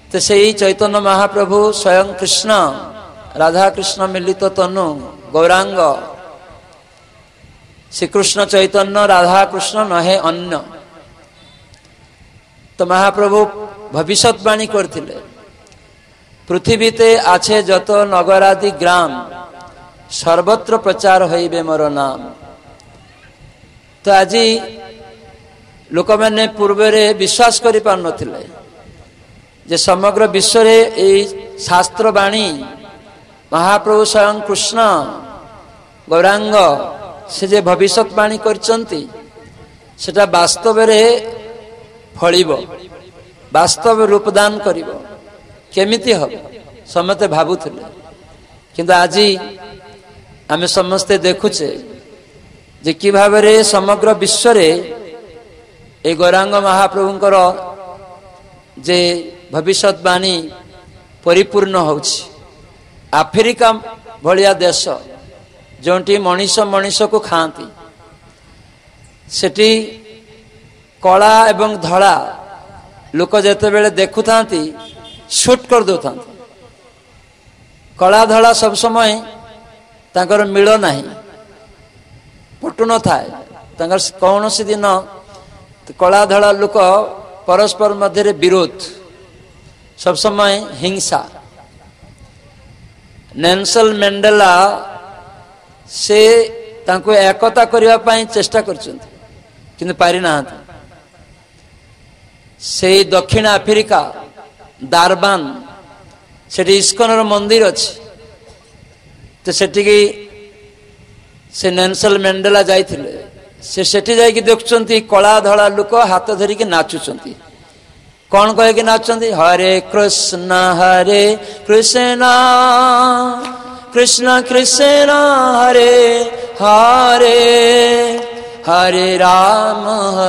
तो सही चैतन्य महाप्रभु स्वयं कृष्ण राधा कृष्ण मिलित तनु गौरांग श्री कृष्ण चैतन्य राधा कृष्ण नहे अन्य। तो महाप्रभु भविष्यवाणी करते पृथ्वीते आछे जत नगरादि ग्राम सर्वत्र प्रचार होइबे मोर नाम। तो आज लोक मैंने पूर्वरे विश्वास करि पार नथिले जे समग्र विश्व रे ए शास्त्र वाणी महाप्रभु स्वयं कृष्ण गौरांग से जे भविष्यवाणी करचंती सेटा वास्तव रे फलिबो वास्तव रूपदान करिबो केमिति हो समते भाबुथिले किंतु आज आमे समस्ते देखुचे जे कि भाबरे समग्र विश्व रे ए गौरांग महाप्रभुंकर जे भविष्यवाणी परिपूर्ण होछि। आफ्रिका भलिया देश जोंटी मनीष मनीष को खाती सेठी कला एवं धड़ा लोक जेते बेले देखु थांती शूट कर दो थांती। कला धड़ा सब समय तांकर मिल नाही पटु न थाए तांकर कौन सी दिन कला धड़ा लोक परस्पर मध्य विरोध सब समय हिंसा। नेल्सन मंडेला से तांको एकता करिवा पाई चेष्टा करचंती किंतु पारि नाहांती। से दक्षिण आफ्रिका दारबान सेठी इस्कनर मंदिर अछि तो सेठी से नेल्सन मंडेला जाइथिले से सेठी जाइकी देखुचंती कला धड़ा लोक हाथ धरिकी नाचुचंती। कौन कहे कि नाचुचंती हरे कृष्ण कृष्ण कृष्ण हरे हरे हरे राम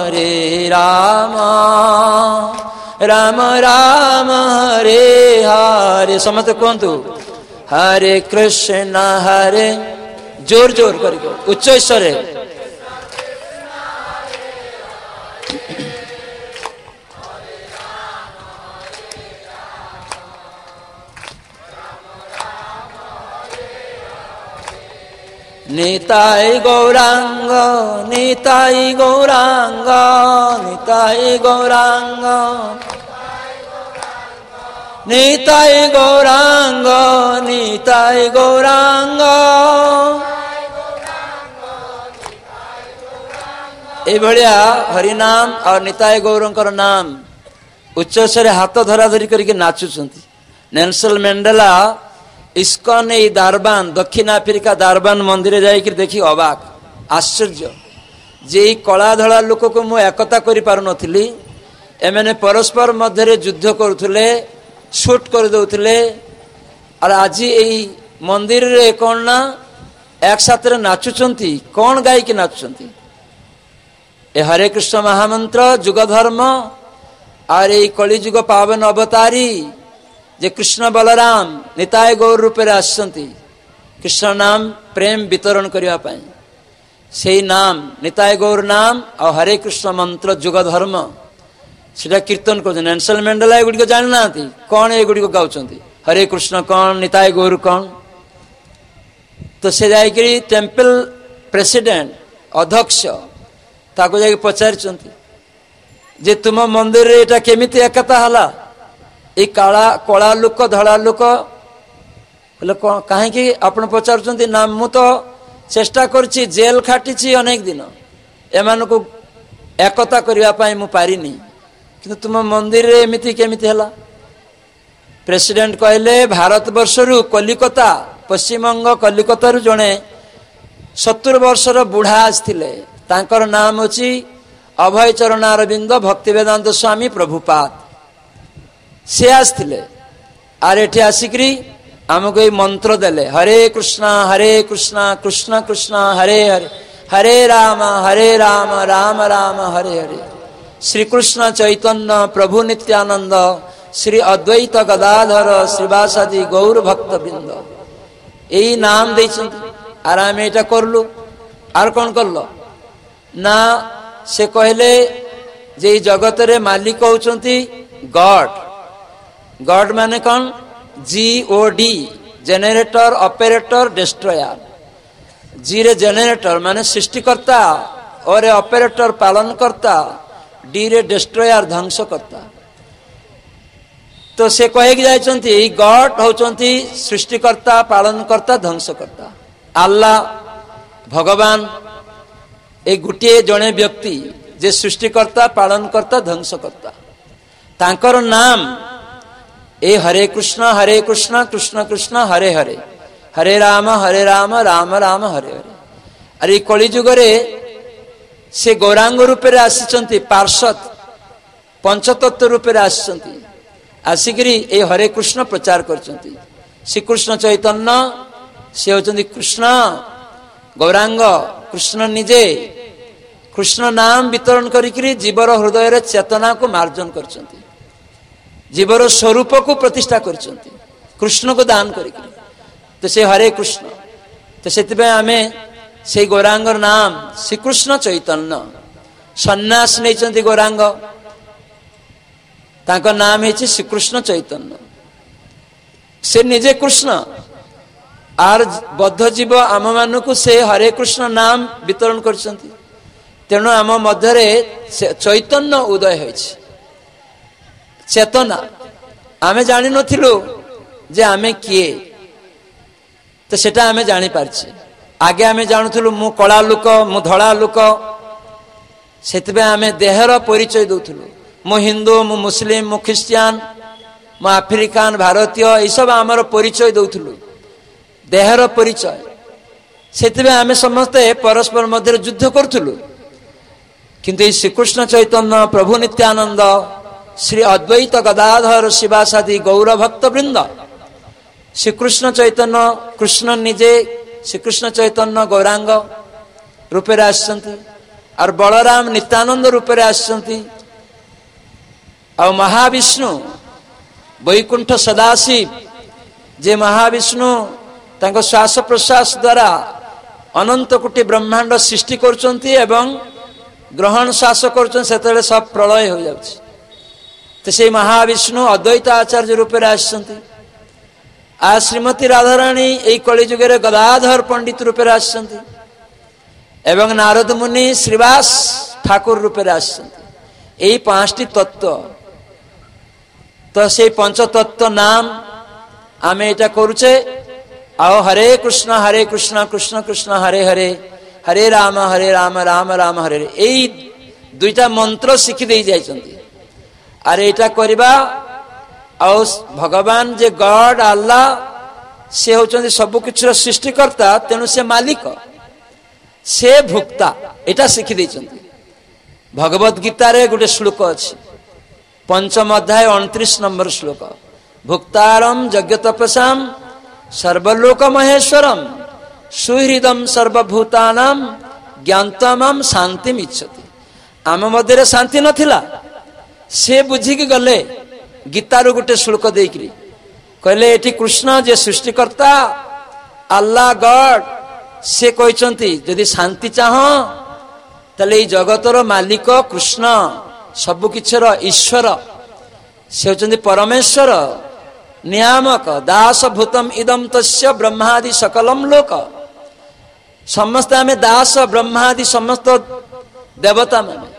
राम राम हरे हरे। समझते कहतु हरे कृष्ण हरे जोर जोर करके उच्च स्वर निताय गौरांग निताय गौरांग निताय गौरांग निताय गौरांग निताय गौरांग। ए भलिया हरिनाम और निताय गौरंकर नाम उच्च स्वर हाथ धरा धरी करके नाचुचंती। नेल्सन मंडेला इस्कन ए दारबान दक्षिण आफ्रिका दारबान मंदिर जाइक देखी अबाक आश्चर्य जे कला धड़ा लोक को मु एकता करि पारु नथिली एमने परस्पर मध्य युद्ध करुले शूट कर दउथिले और आज यही मंदिर रे कौन ना एक साथ नाचुचंती कौन गाई के नाचुचंती। ए हरे कृष्ण महामंत्र जुग धर्म और ये कलिजुग पावन अवतारी जे कृष्ण बलराम निताय गौर रूपे आसंती कृष्ण नाम प्रेम वितरण करने पाई से नाम निताय गौर नाम और हरे कृष्ण मंत्र जुग धर्म सीटा कीर्तन कर। नेल्सन मंडेला एगुड़ी जानी ना कौन एगुड़ी गाँच हरे कृष्ण कौन निताय गौर कौन। तो से जाकि टेम्पल प्रेसिडेंट अध्यक्ष ताको जाकि पचारिचंती जे तुम मंदिर रे एटा केमिति एकता हला ए काला कला लोक धड़ा लोक कहीं आपण पचारुचंती ना मु तो चेष्टा करछि जेल खाटिछि अनेक दिन एमान को एकता करिवा पाई मु पारिनी किंतु तुम मंदिर रे एमिति केमिति हला। प्रेसिडेंट कहले भारत वर्षरु कलिकता पश्चिमबंग कलिकता रु जणे 70 वर्षर बुढ़ा आसथिले तांकर नाम अछि अभय चरण अरविंद भक्तिवेदांत स्वामी प्रभुपाद से आसथिले आर एठी आसिकरी हमको ये मंत्र देले हरे कृष्णा कृष्ण कृष्ण हरे हरे हरे राम राम राम हरे हरे। श्री कृष्ण चैतन्य प्रभु नित्यानंद श्री अद्वैत गदाधर श्रीवासादि गौर भक्त वृंद यही नाम देइछंती आर आम एटा करलु आर कौन करलो ना से कहले जे जगत रे मालिक होचंती गॉड गॉड माने कौन? GOD, generator, operator, destroyer. G रे जेनेरेटर माने सृष्टिकर्ता, और ऑपरेटर पालन करता, डी रे डिस्ट्रॉयर ध्वंस करता। तो से कहे जाइछंती गॉड होचंती सृष्टिकर्ता, पालन करता, ध्वंस करता। अल्लाह भगवान एक गुटिए जड़े व्यक्ति जे सृष्टिकर्ता, पालन करता, ध्वंस करता। तांकर नाम ए हरे कृष्ण कृष्ण कृष्ण हरे हरे, हरे राम राम राम हरे हरे। अरे कली जुगरे से गौरांग रूपे आसी पार्षद पंचतत्व रूपे आसी आसिकी ए हरे कृष्ण प्रचार करछंती। श्रीकृष्ण चैतन्य से होचंती कृष्ण गौरांग, कृष्ण निजे कृष्ण नाम वितरण करिकरी जीवर हृदय रे चेतना को मार्जन करछंती, जीवर स्वरूप को प्रतिष्ठा करछंती कृष्ण को दान करिकरी। तो से हरे कृष्ण, तो से आमे से गौरांग नाम श्रीकृष्ण चैतन्य सन्यास नहीं गौरांग, तांको नाम है श्रीकृष्ण चैतन्य। से निजे कृष्ण आर बद्ध जीव आम मान को से हरे कृष्ण नाम वितरण करछंती। तेणु आम मध्य चैतन्य उदय होइछि, चेतना आमे जानि नथिलु जे आमे किए, तो सेटा आमे जानि पारछि। आगे आमे जानुथुलु मु कला लोक, मु धड़ा लोक, सेतबे आमे देहर परिचय दउथुलु। मु हिंदू, मु मुस्लिम, मु ख्रिस्टियान, मु आफ्रिकान, भारतीय, ये सब आमर परिचय दउथुलु, देहर परिचय। सेतबे आमे समस्ते परस्पर मध्य युद्ध करथुलु। किंतु श्रीकृष्ण चैतन्य, प्रभु नित्यानंद, श्री अद्वैत गदाधर शिवासादि गौर भक्त वृंद, श्रीकृष्ण चैतन्य कृष्ण निजे श्रीकृष्ण चैतन्य गौरांग रूपे आसछंती, और बलराम नित्यानंद रूपे आसछंती, और महाविष्णु वैकुंठ सदाशिव जे महाविष्णु तांको श्वास प्रश्वास द्वारा अनंत कोटि ब्रह्मांड सृष्टि करछंती एवं ग्रहण श्वास करछन, सेतले सब प्रलय हो जाउछि। तो से महाविष्णु अद्वैत आचार्य रूपे आसछंती। आ श्रीमती राधाराणी यही कलिजुगे गदाधर पंडित रूपे आसछंती, एवं नारद मुनि श्रीवास ठाकुर रूपे आसछंती। यही पांचटी तत्व, तो से पंच तत्व नाम आमे एटा करूचे। आओ हरे कृष्ण कृष्ण कृष्ण हरे हरे, हरे राम राम राम हरे हरे, यही दुईटा मंत्र शिखी दे जाइछंती। अरे एटा करबा और भगवान जे गॉड अल्लाह से होचंती सब किछर सृष्टिकर्ता, तेणु से मालिक, से भोक्ता, एटा शिखी देइछंती। भगवत गीता रे गोटे श्लोक अछि, पंचम अध्याय 29 नंबर श्लोक, भुक्तारम यज्ञ तपसाम सर्वलोक महेश्वरम सुहृदम सर्वभूतानाम ज्ञानतमम शांतिम इच्छति। आम मध्य शांति नथिला, से बुझिकी गले गीतार गोटे श्लोक देकरी कहले एठी कृष्ण जे सृष्टिकर्ता अल्लाह गॉड से कहते यदि शांति चाह तले जगतर मालिक कृष्ण सबकिछर ईश्वर से होचंती परमेश्वर नियामक दास भूतम इदम तस्य ब्रह्मादि सकलम लोक। समस्त आमे दास ब्रह्मादि समस्त देवता माने,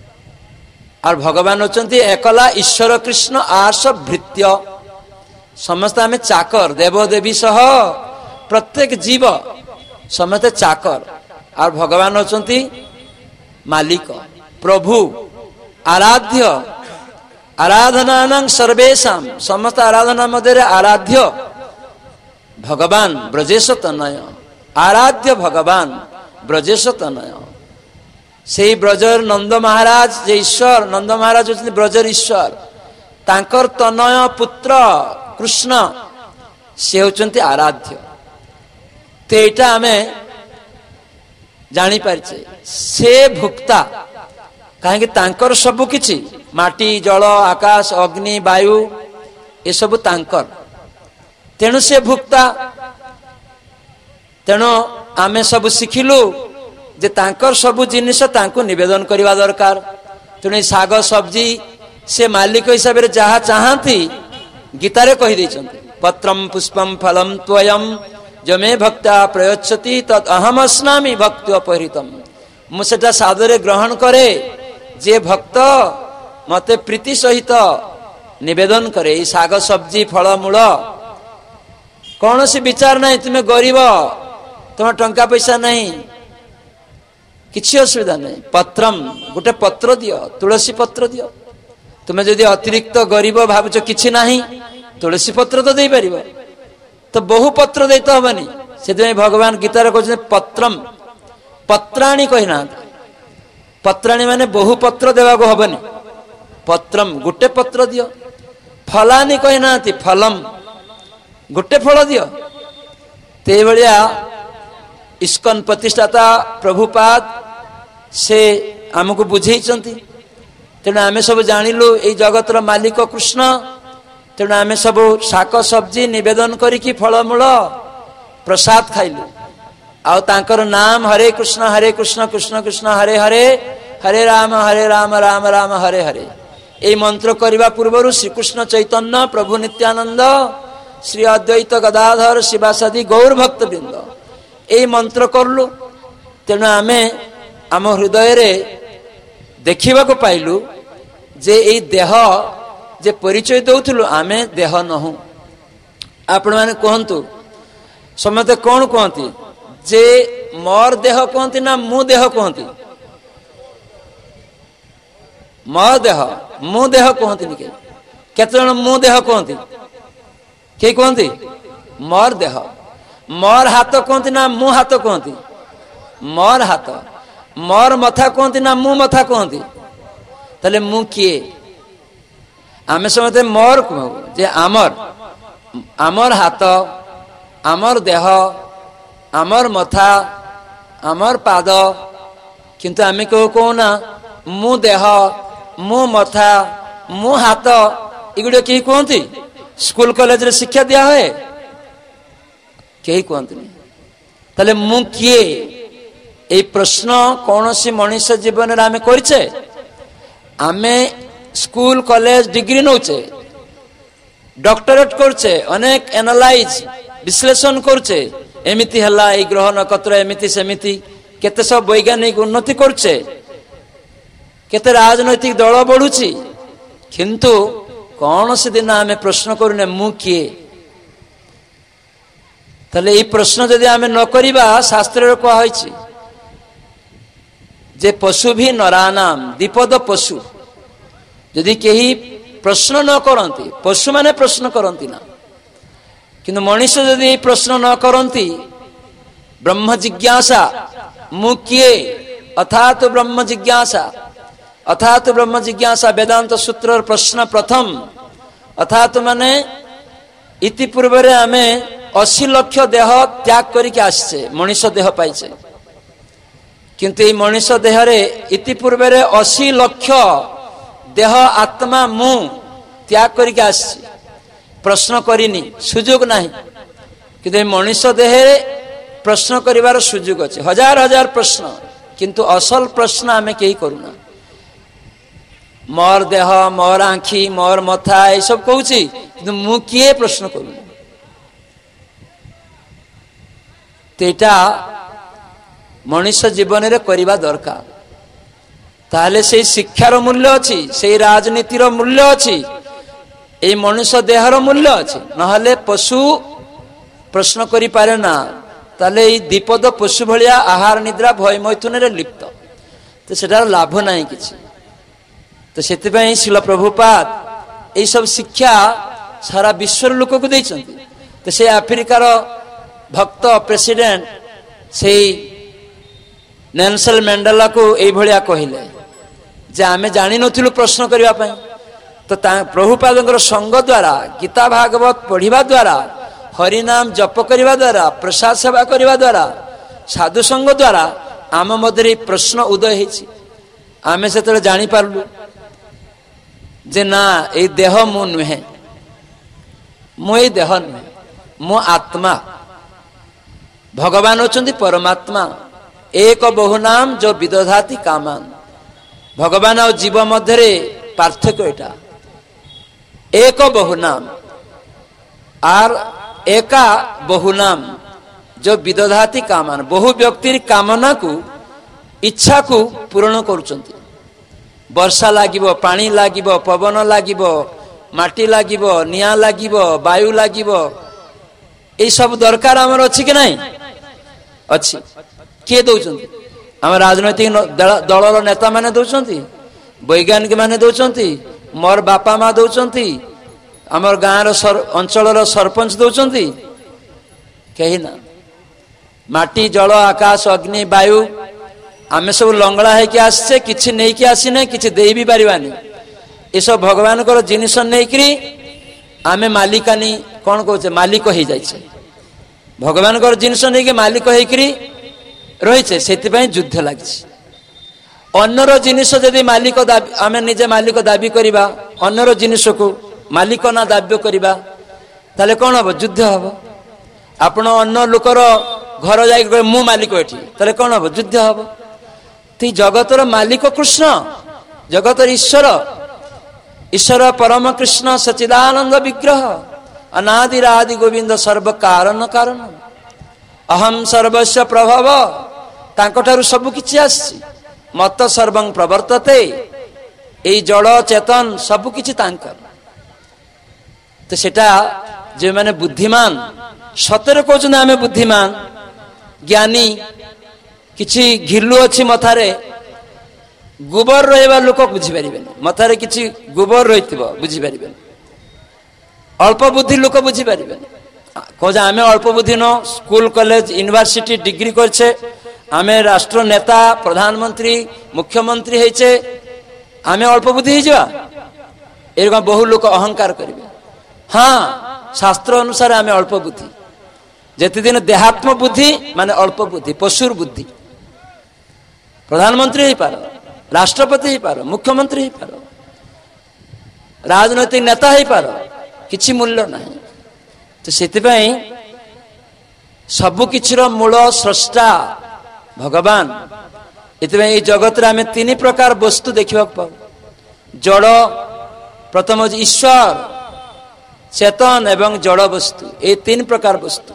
और भगवान होचंती एकला ईश्वर कृष्ण आर्ष भृत्य, समस्त आमे चाकर, देवदेवी सह प्रत्येक जीव समस्त चाकर, और भगवान होचंती मालिक प्रभु आराध्य। आराधनानां सर्वेषां, समस्त आराधना मध्य आराध्य भगवान ब्रजेश तनय, आराध्य भगवान ब्रजेश तनय। से ब्रजर नंद महाराज जे ईश्वर, नंद महाराज होचंती ब्रजर ईश्वर, तांकर तनय पुत्र कृष्ण से होचंती आराध्य। तो एटा आमे जानी पारछे से भुक्ता, कहीं तांकर सबु किछि माटी जल आकाश अग्नि वायु ये सब तांकर, तेणु से भुक्ता। तेणु आमे सब शिखिलु जे तांकर सबु जिनिस तांको निवेदन करवा दरकार। तेणु साग सब्जी से मालिक हिसाब से जहाँ चाहती गीतारे कहि दैछन्ति पत्रम पुष्पम फलम त्वयम जमे भक्ता प्रयच्छति तद अहम अस्नामि भक्त्या परितम मु सेटा सादरे ग्रहण करे जे भक्त मते प्रीति सहित निवेदन करे साग सब्जी फल मूल कौन सी विचार नहीं तुम्हें गरीब तुम टंका पैसा नहीं किसी असुविधा नहीं पत्रम गोटे पत्र दियो तुलसी पत्र दियो तुम्हें जदि अतिरिक्त गरीब भावुच किछि नहीं तुलसी पत्र तो दे पारिबो तो बहु पत्र देते हबनी से भगवान गीतार कहते पत्रम पत्राणी कहना पत्राणी माने बहु पत्र देवा को हबनी पत्रम गोटे पत्र दियो फलानी कहना फलम गोटे फल दियो ते भलिया इस्कन प्रतिष्ठाता प्रभुपाद से आमको बुझेइचंती तेणु आमे सब जानिलु ए जगतर मालिक कृष्ण तेणु आमे सब शाक सब्जी निवेदन करिकी फलमूल प्रसाद खाइलु आउ तांकर नाम हरे कृष्ण कृष्ण कृष्ण हरे हरे हरे राम राम राम हरे हरे ए मंत्र करबा पूर्वरु श्री कृष्ण चैतन्य प्रभु नित्यानंद श्री अद्वैत गदाधर शिवासादि गौर भक्त वृंद ए मंत्र करलु तेणु आमे आम हृदय रे देखिबा को पाइलु जे ए देह जे परिचय दउथलु आमे देह नहु आपण माने कहंतु समते कोन कहंती जे मोर देह कहंती ना मु देह कहंती मोर देह मु देह कहंती नि के केते जण मु देह कहंती के कहंती मोर देह मोर हाथ कहंती ना मु हाथ कहंती मोर हाथ मोर मथा कहंती ना मु मथा कहंती तले मु किए आमे समते मोर कहू जे आमर हाथ आमर देह आमर मथा आमर पाद किंतु आमे कहू ना मु देह मु मथा मु हाथ एगुड़े कहीं कहती स्कूल कॉलेज रे शिक्षा दिया है कहीं कहती नहीं ताले मु किए ए प्रश्न कौन सी मनुष्य जीवन रे आमे करछे आमे स्कूल कॉलेज डिग्री नौचे डॉक्टरेट करछे अनेक एनालाइज विश्लेषण करछे एमिति हला ए ग्रह नक्षत्र एमिति सेमिति केते सब वैज्ञानिक उन्नति करछे केते राजनैतिक दल बढ़ुची किंतु कौन से दिन आमे प्रश्न करूने मु किए तले ये प्रश्न जदि आमे न करिबा शास्त्र रे कहा होइछि जे पशु भी नरानाम विपद पशु यदि केही प्रश्न न करंती पशु माने प्रश्न करंती ना किंतु मनुष्य यदि प्रश्न न करंती ब्रह्म जिज्ञासा मु किए अर्थात ब्रह्म जिज्ञासा अर्थात ब्रह्म जिज्ञासा वेदांत सूत्र प्रश्न प्रथम अर्थात माने इति पूर्व रे आमे 80 लाख देह त्याग करके आछे मनुष्य देह पाइछे किंतु ए मनुष्य देह रे इति पूर्व रे 80 लाख देह आत्मा मु त्याग करके आछे प्रश्न करिनी सुयोग नाही किंतु ए मनुष्य देह रे प्रश्न करिवार सुयोग अछि हजार हजार प्रश्न किंतु असल प्रश्न आमे केही करूना मोर देह मोर आँखी मोर मथा ये सब कहूँ किंतु मु किए प्रश्न करूँ तेटा मनुष्य जीवन रे करिबा दरकार ताले से शिक्षार मूल्य अच्छी से राजनीतिर मूल्य अच्छी ए मनुष्य देहर मूल्य अच्छी नहले पशु प्रश्न करि पारे ना ताले ई विपद पशु भलिया आहार निद्रा भय मैथुन रे लिप्त तो सेटार लाभ नाही किछि तो सेतिपई शिल प्रभुपाद ये सब शिक्षा सारा विश्व लोक को देइछन्ति तो से अफ्रिकार भक्त प्रेसिडेंट से नेल्सन मंडेला को ए भलिया कहिले जे आमे जानि नथिलु प्रश्न करिवा पई तो प्रभुपादंकर संग द्वारा गीता भागवत पढ़िबा द्वारा हरिनाम जप करिबा द्वारा प्रसाद सेवा करिबा द्वारा साधु संग द्वारा आम मधुरे प्रश्न उदय हेछि आमे सेतले जानि पारलु जे ना ए देह मु नुहे मु ए देह नुहे मु आत्मा भगवान होचंती परमात्मा एक बहु नाम जो विदधाति कामान भगवान और जीव मध्य पार्थक्य एटा एक बहु नाम आर एका बहुनाम जो विदधाति कामना बहु व्यक्तिर कामना को इच्छा को पूर्ण करुचंती वर्षा लागिबो पानी लागिबो पवन लागिबो माटी लागिबो निया लागिबो वायु लागिबो ए सब दरकार हमर अछि कि नहीं अछि के दउचंती हम राजनीतिक दलर नेता माने दउचंती वैज्ञानिक माने दउचंती मोर बापा माँ दउचंती हमर गाँव अंचल सरपंच दउचंती कही ना माटी जल आकाश अग्नि वायु आम सब लंगड़ा है कि आसचे किछि नहीं कि आसी नहीं किछि देई भी पारिबानी ये सब भगवान को जिनिस नहीं करी आमे मालिकानी कौन कहचे मालिक हो जाइछे भगवान को जिनिस नहीं कि मालिक हो करी रहिछे सेति पई युद्ध लागिछ अन्यर जिनिस जदि मालिक आमे निजे मालिक दाबी करिबा अन्यर जिनिस को मालिक ना दाबी करिबा ताले कौन हबो युद्ध हबो आपण अन्य लोकर घर जाई मु मालिक एठी ताले कौन हबो युद्ध हबो ती जगतर मालिक कृष्ण जगतर ईश्वर ईश्वर परम कृष्ण सच्चिदानंद विग्रह अनादिरादि गोविंद सर्व कारण कारण अहम सर्वस्व प्रभव तांकठारु सब किछि आछि मत सर्वं प्रवर्तते ए जड़ चेतन सब किछि तांकर तो सेटा जे माने बुद्धिमान सतरे कहउछन आमे बुद्धिमान ज्ञानी किछि घिल्लु अछि मथारे गोबर रहबा लोक बुझी परिबेन मथारे किछि गोबर रहितबो बुझी परिबेन अल्प बुद्धि लोक बुझी परिबेन कोजा आमे अल्प बुद्धि न स्कूल कॉलेज यूनिवर्सिटी डिग्री करछे आमे राष्ट्र नेता प्रधानमंत्री मुख्यमंत्री हेछे आमे अल्प बुद्धि हिजवा एरगा बहु लोक अहंकार करिवे हाँ शास्त्र अनुसार आमे अल्प बुद्धि जेते दिन देहात्म बुद्धि माने अल्प बुद्धि पशुर बुद्धि प्रधानमंत्री ही पार राष्ट्रपति ही पार मुख्यमंत्री ही पार राजनैतिक नेता ही पार किछि मूल्य नहीं तो सेति पई सबु किछिर मूल स्रष्टा भगवान इतबे ए जगत रे आमे तीन प्रकार वस्तु देखिबा पाऊ जड़ प्रथम ईश्वर चेतन एवं जड़ वस्तु ए तीन प्रकार वस्तु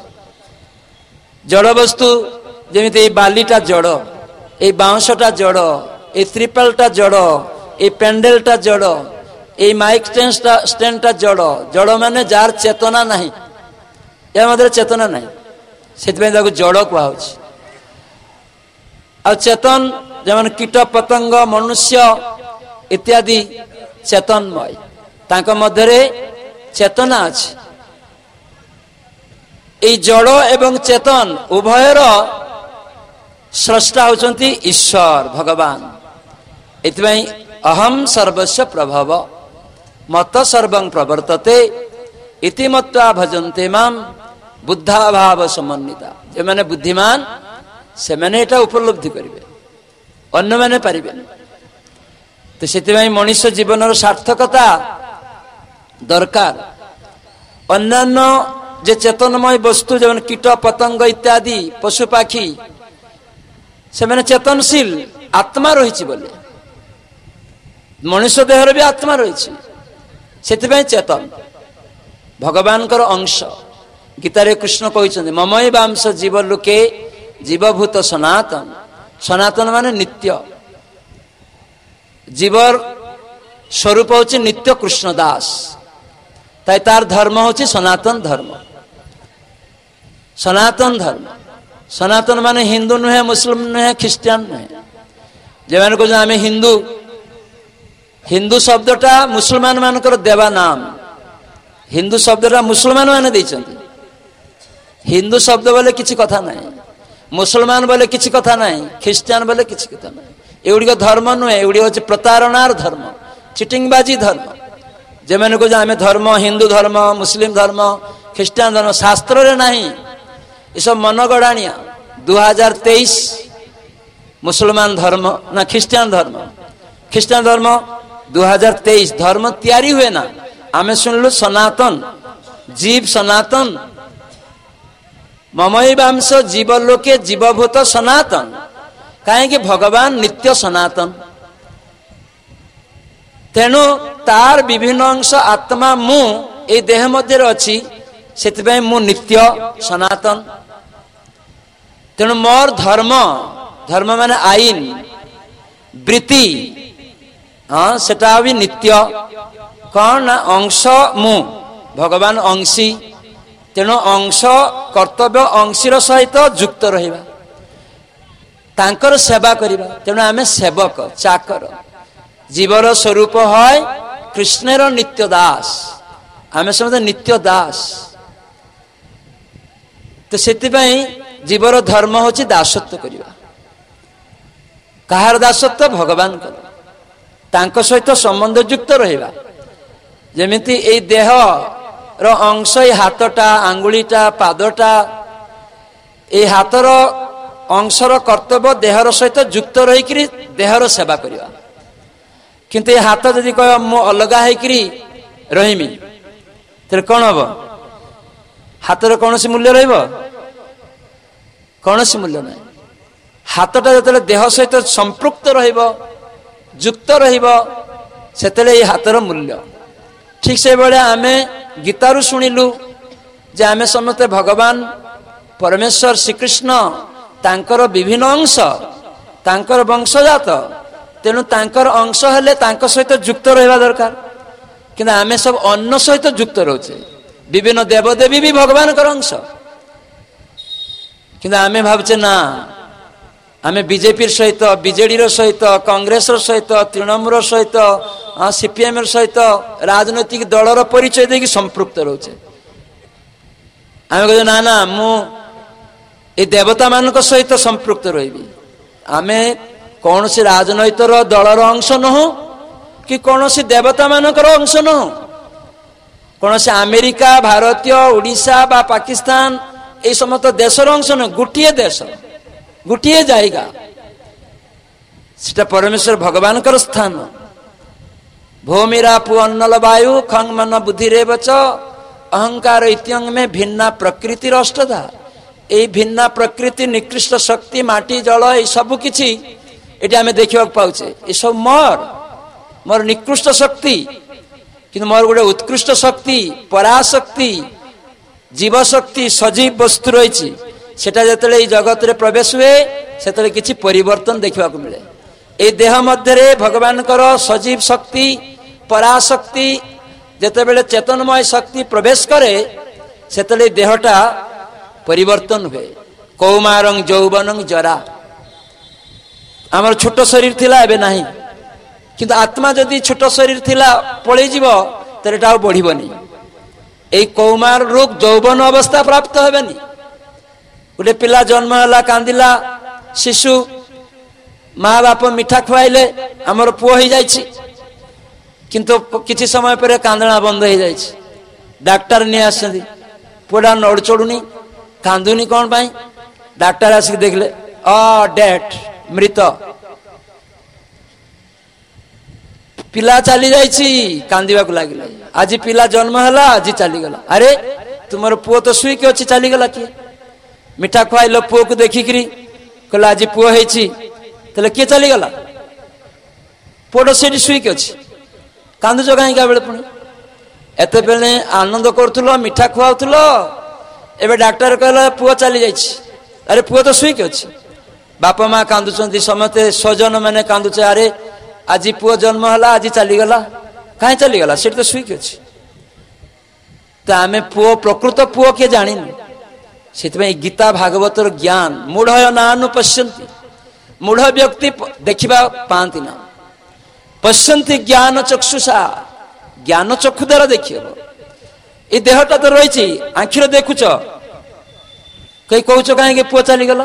जड़ वस्तु जेमिति बालीटा जड़ ए बाउंशटा जड़ ए त्रिपालटा जड़ ए पेंडेलटा जड़ ए माइक स्टैंडटा जड़ जड़ माने जार चेतना नहीं या मधुर चेतना नहीं सेति ताको जड़ कहउछि आ चेतन जेमन कीट पतंग मनुष्य इत्यादि चेतनमय तांको मध्यरे चेतना अछि ए जड़ एवं चेतन उभयर स्रष्टा होचंती ईश्वर भगवान इतबई अहम सर्वस्व प्रभव मत सर्वं प्रवर्तते इति मत्वा भजन्ते माम बुद्धा भाव समन्विता जे माने बुद्धिमान से माने एटा उपलब्धि करिवे अन्य माने पारिबे तो सेतिबई मनुष्य जीवनर सार्थकता दरकार अन्यान्य जे चेतनमय वस्तु जन कीट पतंग इत्यादि पशु पाखी से माने चेतनशील आत्मा रही बोले मनुष्य देहर भी आत्मा रही सेतिबई चेतन भगवान कर अंश गीतारे कृष्ण कहते ममई वांश जीव लोके जीवभूत सनातन सनातन माने नित्य जीवर स्वरूप होची नित्य कृष्ण दास ताई तार धर्म होची सनातन धर्म सनातन धर्म सनातन माने हिंदू नुहे मुस्लिम नुहे ख्रिस्टियान नुहे जेमान को आम हिंदू हिंदू शब्दटा मुसलमान मानकर देवा नाम हिंदू शब्दटा मुसलमान माने देइछन्ति हिंदू शब्द बोले किछि कथा नहीं मुसलमान बोले किछि कथा नहीं ख्रिस्टियान बोले किछि कथा नहीं एउडी धर्म नुहे एउडी होची प्रतारणार धर्म चिटिंगबाजी धर्म जेमान को आम धर्म हिंदू धर्म मुस्लिम धर्म ख्रिस्टियान धर्म शास्त्र रे नहीं ये सब मनगढ़ाणिया 2023 मुसलमान धर्म ना ख्रिस्टियान धर्म 2023 धर्म तैयारी हुए ना आमे सुनलु सनातन जीव सनातन ममई वांश जीव लोके जीवभूत सनातन कहीं भगवान नित्य सनातन तेणु तार विभिन्न अंश आत्मा मु ए देह मध्य अच्छी ସେଥିପାଇଁ ମୁଁ ନିତ୍ୟ ସନାତନ। ତେଣୁ ମୋର ଧର୍ମ, ଧର୍ମ ମାନେ ଆଇନ ବୃତ୍ତି, ହଁ ସେଟା ବି ନିତ୍ୟ। କଣ ନା ଅଂଶ ମୁଁ, ଭଗବାନ ଅଂଶୀ, ତେଣୁ ଅଂଶ କର୍ତ୍ତବ୍ୟ ଅଂଶୀର ସହିତ ଯୁକ୍ତ ରହିବା, ତାଙ୍କର ସେବା କରିବା। ତେଣୁ ଆମେ ସେବକ ଚାକର, ଜୀବର ସ୍ୱରୂପ হয় କୃଷ୍ଣର ନିତ୍ୟ ଦାସ, ଆମେ ସମସ୍ତେ ନିତ୍ୟ ଦାସ। ତ ସେଥିପାଇଁ ଜୀବର ଧର୍ମ ହଉଛି ଦାସତ୍ୱ କରିବା। କାହାର ଦାସତ୍ୱ? ଭଗବାନଙ୍କର, ତାଙ୍କ ସହିତ ସମ୍ବନ୍ଧ ଯୁକ୍ତ ରହିବା। ଯେମିତି ଏଇ ଦେହର ଅଂଶ, ଏଇ ହାତଟା, ଆଙ୍ଗୁଳିଟା, ପାଦଟା, ଏଇ ହାତର ଅଂଶର କର୍ତ୍ତବ୍ୟ ଦେହର ସହିତ ଯୁକ୍ତ ରହିକିରି ଦେହର ସେବା କରିବା। କିନ୍ତୁ ଏ ହାତ ଯଦି କହିବ ମୁଁ ଅଲଗା ହେଇକିରି ରହିମି, ତାହେଲେ କଣ ହବ? ହାତର କୌଣସି ମୂଲ୍ୟ ରହିବ? କୌଣସି ମୂଲ୍ୟ ନାହିଁ। ହାତଟା ଯେତେବେଳେ ଦେହ ସହିତ ସମ୍ପୃକ୍ତ ରହିବ, ଯୁକ୍ତ ରହିବ, ସେତେବେଳେ ଏଇ ହାତର ମୂଲ୍ୟ। ଠିକ ସେଇଭଳିଆ ଆମେ ଗୀତାରୁ ଶୁଣିଲୁ ଯେ ଆମେ ସମସ୍ତେ ଭଗବାନ ପରମେଶ୍ୱର ଶ୍ରୀକୃଷ୍ଣ ତାଙ୍କର ବିଭିନ୍ନ ଅଂଶ, ତାଙ୍କର ବଂଶଜାତ। ତେଣୁ ତାଙ୍କର ଅଂଶ ହେଲେ ତାଙ୍କ ସହିତ ଯୁକ୍ତ ରହିବା ଦରକାର। କିନ୍ତୁ ଆମେ ସବୁ ଅନ୍ୟ ସହିତ ଯୁକ୍ତ ରହୁଛେ। ବିଭିନ୍ନ ଦେବଦେବୀ ବି ଭଗବାନଙ୍କର ଅଂଶ, କିନ୍ତୁ ଆମେ ଭାବୁଛେ ନା ଆମେ ବିଜେପିର ସହିତ, ବିଜେଡିର ସହିତ, କଂଗ୍ରେସର ସହିତ, ତୃଣମୂଳ ସହିତ, ସିପିଏମ ସହିତ ରାଜନୈତିକ ଦଳର ପରିଚୟ ଦେଇକି ସମ୍ପୃକ୍ତ ରହୁଛେ। ଆମେ କହୁଛେ ନା ନା ମୁଁ ଏ ଦେବତା ମାନଙ୍କ ସହିତ ସମ୍ପୃକ୍ତ ରହିବି। ଆମେ କୌଣସି ରାଜନୈତିକ ଦଳର ଅଂଶ ନୁହଁ କି କୌଣସି ଦେବତା ମାନଙ୍କର ଅଂଶ ନୁହଁ। କୌଣସି ଆମେରିକା, ଭାରତୀୟ, ଓଡ଼ିଶା ବା ପାକିସ୍ତାନ এই সমস্ত দেশের অংশ নয়, গোটিয়ে দেশ, গোটিয়ে জায়গা, সেটা পরমেশ্বর ভগবানଙ୍କର স্থান। ভূমিরাপু অন্নল বায়ু খং মন বুদ্ধিরে বচ অহংকার ইত্যং মে ভিন্না প্রকৃতির অষ্টধা। এই ভিন্না প্রকৃতি, নিকৃষ্ট শক্তি, মাটি, জল, এই সবু কিছু এটি আমি দেখিବାକୁ পাউছে। এসব মোর নিকৃষ্ট শক্তি, কিন্তু মোর গোটে উৎকৃষ্ট শক্তি, পরাশক্তি, জীবশক্তি, সজীব বস্তু রয়েছে। সেটা যেতবে এই জগতের প্রবেশ হুয়ে সেতবে কিছু পরিবর্তন দেখা মিলে। এই দেহ মধ্যে ভগবানଙ୍କର সজীব শক্তি, পরাশক্তি, যেতবে চেতনময় শক্তি প্রবেশ করে সেতবে দেহটা পরিবর্তন হুয়ে। কৌমারং যৌবনং জরা। আমার ছোট শরীর থিলা এবে নাই, কিন্তু আত্মা যদি ছোট শরীর থিলা পড়ে যাব তাহলে এটা আর বড়িবনি। এই কৌমার রূপ যৌবন অবস্থা প্রাপ্ত হবেনি। গোটে পিলা জন্ম হলা, কান্দিলা, শিশু, মা বাপ মিঠা খুয়াইলে আমার পুଅ হয়ে কিন্তু কিছু সময় পরে কান্দনা বন্ধ হয়ে যাচ্ছে। ডাক্তার নিয়ে আসছেন, পুଅটা নড় চড়ুনি, কান্দুনি কোন পাই? ডাক্তার আসিকি দেখলে ডেথ, মৃত। পিলা চালি যাইছি, কান্দিବାକୁ লাগিলা। আজ পিলা জন্ম হলা, আজ চালিগলা। আরে তোমার পুଅ তো শুইকি অছি, চালিগলা কিଏ? মিঠা খুয়াইল পুଅକୁ ଦେଖିକିରି କହିଲା ଆଜି ପୁଅ ହେଇଛି, ତାହେଲେ କିଏ ଚାଲିଗଲା? ପୁଅଟା ସେଇଠି ଶୁଇକି ଅଛି, କାନ୍ଦୁଛ କାହିଁକି ବେଳେ? ପୁଣି ଏତେବେଳେ ଆନନ୍ଦ କରୁଥିଲ, ମିଠା ଖୁଆଉଥିଲ, ଏବେ ଡାକ୍ତର କହିଲା ପୁଅ ଚାଲି ଯାଇଛି। ଆରେ ପୁଅ ତ ଶୁଇକି ଅଛି। ବାପା ମା କାନ୍ଦୁଛନ୍ତି, ସମସ୍ତେ ସ୍ୱଜନ ମାନେ କାନ୍ଦୁଛେ। ଆରେ ଆଜି ପୁଅ ଜନ୍ମ ହେଲା, ଆଜି ଚାଲିଗଲା। କାହିଁ ଚାଲିଗଲା? ସେଠି ତ ଶୁଇକି ଅଛି। ତ ଆମେ ପୁଅ, ପ୍ରକୃତ ପୁଅ କିଏ ଜାଣିନୁ। ସେଥିପାଇଁ ଗୀତା ଭାଗବତର ଜ୍ଞାନ ମୂଢ଼ ନାନୁପଶ୍ୟନ୍ତି, ମୂଢ଼ ବ୍ୟକ୍ତି ଦେଖିବା ପାଆନ୍ତି ନା। ପଶ୍ୟନ୍ତି ଜ୍ଞାନ ଚକ୍ଷୁଷା, ଜ୍ଞାନ ଚକ୍ଷୁ ଦ୍ୱାରା ଦେଖିବ। এই ଦେହଟା ତ ରହିଛି, ଆଖିରେ ଦେଖୁଛ, କେହି କହୁଛ କାହିଁକି ପୁଅ ଚାଲିଗଲା?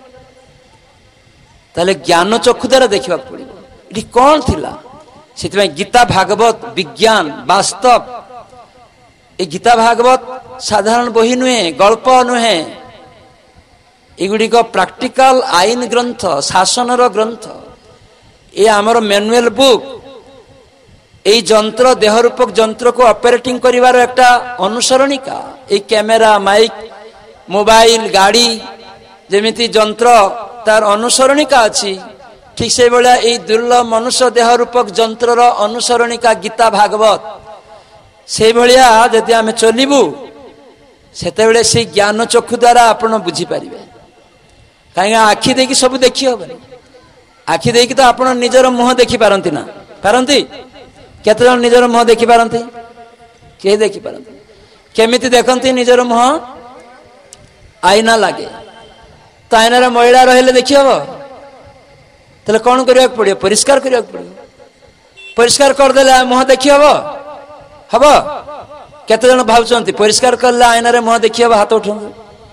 ତାହେଲେ ଜ୍ଞାନ ଚକ୍ଷୁ ଦ୍ୱାରା ଦେଖିବାକୁ ପଡିବ ଏଠି କଣ ଥିଲା। ସେଥିପାଇଁ ଗୀତା ଭାଗବତ ବିଜ୍ଞାନ ବାସ୍ତବ। এই গীতা ভাগবত সাধারণ বহি নুহে, গল্প নুহে, এগুড়িক প্রাকটিকাল আইন গ্রন্থ, শাসনর গ্রন্থ। এ আমার ম্যানুয়াল বুক। এই যন্ত্র, দেহরূপক যন্ত্রকে অপারেটিং করিবার একটা অনুসরণিকা। এই ক্যামেরা, মাইক, মোবাইল, গাড়ি যেমিতি যন্ত্র তার অনুসরণিকা আছে, ঠিক সেইভাবে এই দুর্লভ মনুষ্য দেহরূপক যন্ত্রর অনুসরণিকা গীতা ভাগবত। সেইভাবে যদি আমি চলিবু ସେତେବେଳେ ସେଇ ଜ୍ଞାନ ଚକ୍ଷୁ ଦ୍ୱାରା ଆପଣ ବୁଝିପାରିବେ। କାହିଁକି ଆଖି ଦେଇକି ସବୁ ଦେଖି ହବନି। ଆଖି ଦେଇକି ତ ଆପଣ ନିଜର ମୁହଁ ଦେଖିପାରନ୍ତି ନା, ପାରନ୍ତି? କେତେଜଣ ନିଜର ମୁହଁ ଦେଖିପାରନ୍ତି? କେହି ଦେଖିପାରନ୍ତି? କେମିତି ଦେଖନ୍ତି ନିଜର ମୁହଁ? ଆଇନା ଲାଗେ। ତ ଆଇନାରେ ମଇଳା ରହିଲେ ଦେଖି ହବ? ତାହେଲେ କଣ କରିବାକୁ ପଡିବ? ପରିଷ୍କାର କରିବାକୁ ପଡିବ। ପରିଷ୍କାର କରିଦେଲେ ମୁହଁ ଦେଖି ହବ? ହବ? କେତେଜଣ ଭାବୁଛନ୍ତି ପରିଷ୍କାର କଲେ ଆଇନାରେ ମୁହଁ ଦେଖି ହବ? ହାତ ଉଠାନ୍ତୁ।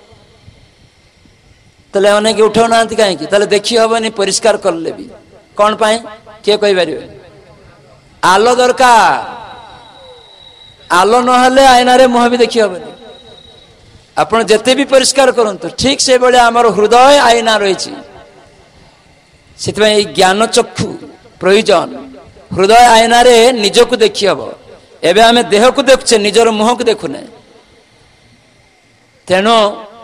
ତାହେଲେ ଅନେକ ଉଠାଉନାହାନ୍ତି କାହିଁକି? ତାହେଲେ ଦେଖି ହବନି ପରିଷ୍କାର କଲେ ବି। କଣ ପାଇଁ? କିଏ କହିପାରିବେ? ଆଲୋ ଦରକାର। ଆଲୋ ନହେଲେ ଆଇନାରେ ମୁହଁ ବି ଦେଖି ହବନି। ଆପଣ ଯେତେ ବି ପରିଷ୍କାର କରନ୍ତୁ, ଠିକ ସେଭଳିଆ ଆମର ହୃଦୟ ଆଇନା ରହିଛି। ସେଥିପାଇଁ ଏଇ ଜ୍ଞାନ ଚକ୍ଷୁ ପ୍ରয়োଜନ। ହୃଦୟ ଆଇନାରେ ନିଜକୁ ଦେଖି ହବ। ଏବେ ଆମେ ଦେହକୁ ଦେଖୁଛେ, ନିଜର ମୁହଁକୁ ଦେଖୁନେ। ତେଣୁ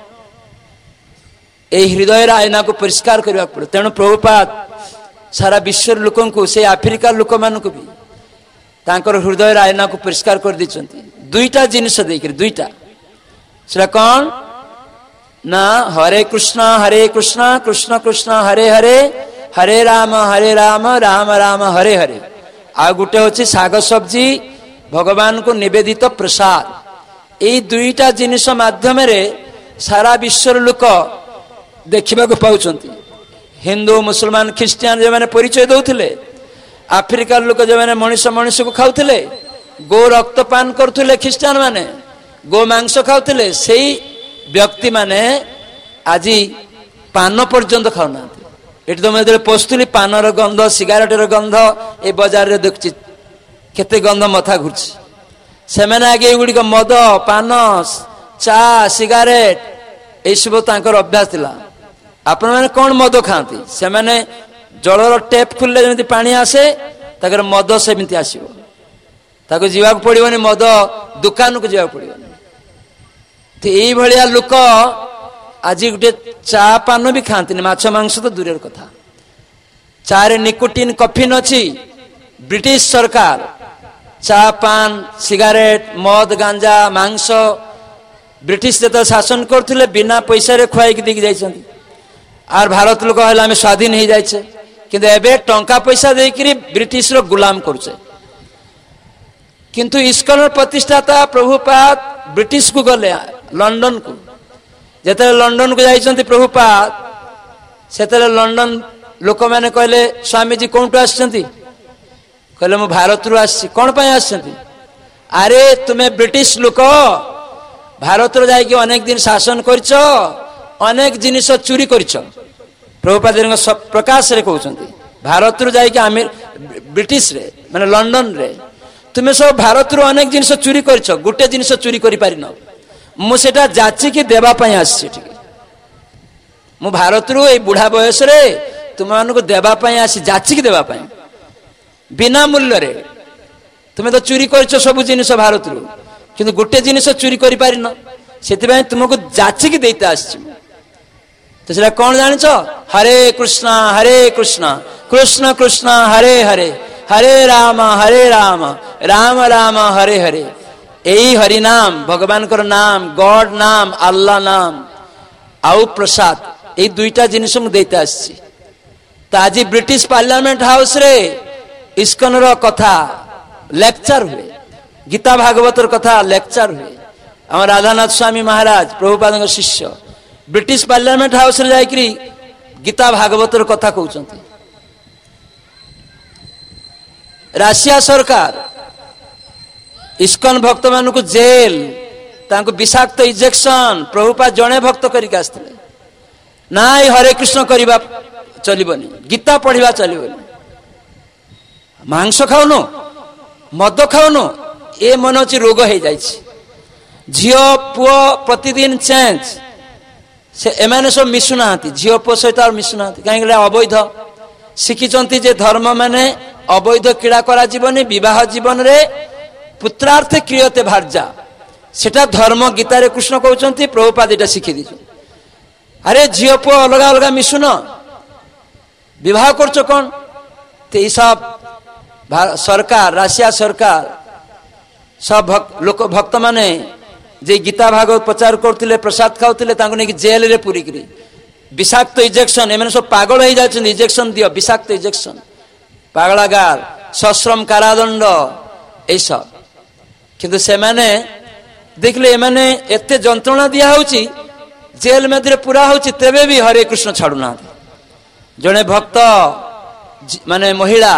এই ହୃଦୟର ଆଇନାକୁ ପରିଷ୍କାର କରିବାକୁ ପଡେ। ତେଣୁ ପ୍ରଭୁପାଦ ସାରା ବିଶ୍ୱର ଲୋକଙ୍କୁ, ସେଇ ଆଫ୍ରିକାର ଲୋକମାନଙ୍କୁ ବି ତାଙ୍କର ହୃଦୟର ଆଇନାକୁ ପରିଷ୍କାର କରିଦେଇଛନ୍ତି ଦୁଇଟା ଜିନିଷ ଦେଇକରି। ଦୁଇଟା, ସେଟା କଣ ନା ହରେ କୃଷ୍ଣ କୃଷ୍ଣ କୃଷ୍ଣ ହରେ ହରେ, ହରେ ରାମ ରାମ ରାମ ହରେ ହରେ। ଆଉ ଗୋଟେ ହଉଛି ଶାଗ ସବଜି, ଭଗବାନଙ୍କୁ ନିବେଦିତ ପ୍ରସାଦ। ଏଇ ଦୁଇଟା ଜିନିଷ ମାଧ୍ୟମରେ ସାରା ବିଶ୍ୱର ଲୋକ ଦେଖିବାକୁ ପାଉଛନ୍ତି। ହିନ୍ଦୁ, ମୁସଲମାନ, ଖ୍ରୀଷ୍ଟିଆନ ଯେଉଁମାନେ ପରିଚୟ ଦଉଥିଲେ, ଆଫ୍ରିକାର ଲୋକ ଯେଉଁମାନେ ମଣିଷକୁ ଖାଉଥିଲେ, ଗୋ ରକ୍ତ ପାନ କରୁଥିଲେ, ଖ୍ରୀଷ୍ଟିଆନ ମାନେ ଗୋ ମାଂସ ଖାଉଥିଲେ, ସେଇ ବ୍ୟକ୍ତି ମାନେ ଆଜି ପାନ ପର୍ଯ୍ୟନ୍ତ ଖାଉନାହାନ୍ତି। ଏଠି ତ ମୁଁ ଯେତେବେଳେ ପଶୁଥିଲି, ପାନର ଗନ୍ଧ, ସିଗାରେଟର ଗନ୍ଧ ଏ ବଜାରରେ ଦେଖୁଛି, କେତେ ଗନ୍ଧ ମଥା ଘୁରୁଛି। ସେମାନେ ଆଗେ ଏଗୁଡିକ ମଦ, ପାନ, ଚା, ସିଗାରେଟ ଏଇସବୁ ତାଙ୍କର ଅଭ୍ୟାସ ଥିଲା। ଆପଣମାନେ କଣ ମଦ ଖାଆନ୍ତି? ସେମାନେ ଜଳର ଟେପ୍ ଖୋଲିଲେ ଯେମିତି ପାଣି ଆସେ, ତାଙ୍କର ମଦ ସେମିତି ଆସିବ। ତାକୁ ଯିବାକୁ ପଡିବନି, ମଦ ଦୋକାନକୁ ଯିବାକୁ ପଡିବନି। ତ ଏଇଭଳିଆ ଲୋକ ଆଜି ଗୋଟେ ଚା ପାନ ବି ଖାଆନ୍ତିନି, ମାଛ ମାଂସ ତ ଦୂରେର କଥା। ଚା ରେ ନିକୋଟିନ କଫିନ ଅଛି। ବ୍ରିଟିଶ ସରକାର ଚା, ପାନ, ସିଗାରେଟ, ମଦ, ଗାଞ୍ଜା, ମାଂସ ବ୍ରିଟିଶ ଯେତେବେଳେ ଶାସନ କରୁଥିଲେ, ବିନା ପଇସାରେ ଖୁଆଇକି ଦେଇକି ଯାଇଛନ୍ତି। আর ভারত লোক হলে আমি স্বাধীন হয়ে যাইছে, কিন্তু এবে টঙ্কা পয়সা ଦେଇକିରି ব্রিটিশর গুলাম করছে। কিন্তু ইস্কনের প্রতিষ্ঠাতা প্রভুপাদ ব্রিটিশ কু গলে, লন্ডন কু। যেতবে লন্ডন কু যাইছন্তি প্রভুপাদ, সেতবে লন্ডন লোক মানে কইলে, স্বামীজি কোনটু আসছন্তি? কইলে মু ভারতরু আসছি। কোন পাই আসছন্তি? আরে তুমি ব্রিটিশ লোক, ভারতর যাইকি অনেক দিন শাসন করছ, অনেক জিনিস চুরি করছ। প্রভুপাদ প্রকাশরে কହୁଛନ୍ତି, ଭାରତରୁ ଯାଇକି ବ୍ରିଟିଶ ରେ ମାନେ ଲଣ୍ଡନ ରେ ତୁମେ ସବୁ ଭାରତରୁ ଅନେକ ଜିନିଷ ଚୁରି କରିଛ, ଗୋଟେ ଜିନିଷ ଚୁରି କରିପାରିନ। ମୁଁ ସେଟା ଯାଚିକି ଦେବା ପାଇଁ ଆସିଛି ଏଠିକି। ମୁଁ ଭାରତରୁ ଏଇ ବୁଢା ବୟସରେ ତୁମମାନଙ୍କୁ ଦେବା ପାଇଁ ଆସି, ଯାଚିକି ଦେବା ପାଇଁ, ବିନା ମୂଲ୍ୟରେ। ତୁମେ ତ ଚୁରି କରିଛ ସବୁ ଜିନିଷ ଭାରତରୁ, କିନ୍ତୁ ଗୋଟେ ଜିନିଷ ଚୁରି କରିପାରିନ, ସେଥିପାଇଁ ତୁମକୁ ଯାଚିକି ଦେଇତେ ଆସିଛି। তো সেটা কোন জানিছ? হরে কৃষ্ণ কৃষ্ণ কৃষ্ণ হরে হরে, হরে রাম রাম রাম হরে হরে। এই হরি নাম, ভগবানଙ୍କର নাম, গড নাম, আল্লাহ নাম ଆଉ ପ୍ରସାଦ, এই দুইটা জিনিস ମୁଁ ଦେଇতে ଆସିଛି। ତ ଆଜି ବ୍ରିଟିଶ ପାର୍ଲାମେଣ୍ଟ ହାଉସରେ ଇସ୍କନର କଥା ଲେକ୍ଚର ହୁଏ, ଗୀତା ଭାଗବତର କଥା ଲେକ୍ଚର ହୁଏ। ଆମ ରାଧାନାଥ ସ୍ୱାମୀ ମହାରାଜ ପ୍ରଭୁପାଦଙ୍କ ଶିଷ୍ୟ ବ୍ରିଟିଶ ପାର୍ଲାମେଣ୍ଟ ହାଉସରେ ଯାଇକରି ଗୀତା ଭାଗବତର କଥା କହୁଛନ୍ତି। ରାସିଆ ସରକାର ଇସ୍କନ ଭକ୍ତ ମାନଙ୍କୁ ଜେଲ, ତାଙ୍କୁ ବିଷାକ୍ତ ଇଞ୍ଜେକ୍ସନ ପ୍ରଭୁପାଦ ଜଣେ ଭକ୍ତ କରିକି ଆସିଥିଲେ। ନାଇଁ ହରେ କୃଷ୍ଣ କରିବା ଚଲିବନି, ଗୀତା ପଢିବା ଚଲିବନି, ମାଂସ ଖାଉନୁ, ମଦ ଖାଉନୁ, ଏ ମନେ ଅଛି ରୋଗ ହେଇଯାଇଛି। ଝିଅ ପୁଅ ପ୍ରତିଦିନ ଚେଞ୍ଜ, ସେ ଏମାନେ ସବୁ ମିଶୁନାହାନ୍ତି, ଝିଅ ପୁଅ ସହିତ ଆଉ ମିଶୁନାହାନ୍ତି। କାହିଁକି? ଅବୈଧ ଶିଖିଛନ୍ତି ଯେ ଧର୍ମ ମାନେ ଅବୈଧ କ୍ରୀଡ଼ା କରାଯିବନି, ବିବାହ ଜୀବନରେ ପୁତ୍ରାର୍ଥେ କ୍ରିୟତେ ଭାର୍ଯ୍ୟା, ସେଟା ଧର୍ମ। ଗୀତାରେ କୃଷ୍ଣ କହୁଛନ୍ତି, ପ୍ରଭୁପାଦ ଏଟା ଶିଖେଇ ଦେଇଛନ୍ତି। ଆରେ ଝିଅ ପୁଅ ଅଲଗା ଅଲଗା ମିଶୁନ, ବିବାହ କରୁଛ କଣ? ତ এই সব ସରକାର, ରାସିଆ ସରକାର, সব লোক ভক্ত মানে जे गीता भागवत प्रचार करते प्रसाद खाऊले नहीं जेल रे पूरी विषाक्त इंजेक्शन एम सब पागल हो जाती इंजेक्शन दियो विषाक्त इंजेक्शन पागलागार सश्रम कारादंड ये सब किंतु से माने देखले एमाने एते जंत्रणा दिया होची जेल मध्य पूरा होची तेबे भी हरे कृष्ण छाड़ू ना जड़े भक्त माने महिला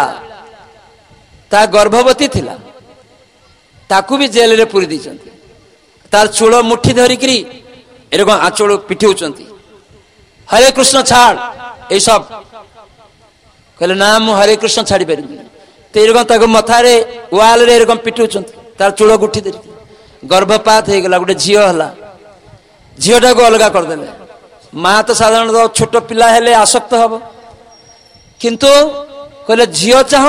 ता गर्भवती थिला ताकू भी जेल रे पूरी दी तार चूल मुठी धरिकी एरकम आंचल पिठौंती हरे कृष्ण छाड़ ये सब कहले ना मु हरे कृष्ण छाड़ी पारि तो एरकम मथारे वाल रे एरकम पिठौंती तार चूल गुठी धरिकी गर्भपात हो गला गोटे झील है झीटा को अलग करदे माँ तो साधारण छोट पिला हेले आसक्त हम किंतु कहले झील चाह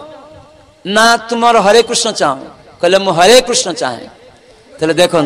ना तुम हरे कृष्ण चाह कहले मु हरे कृष्ण चाहे तेरे देखु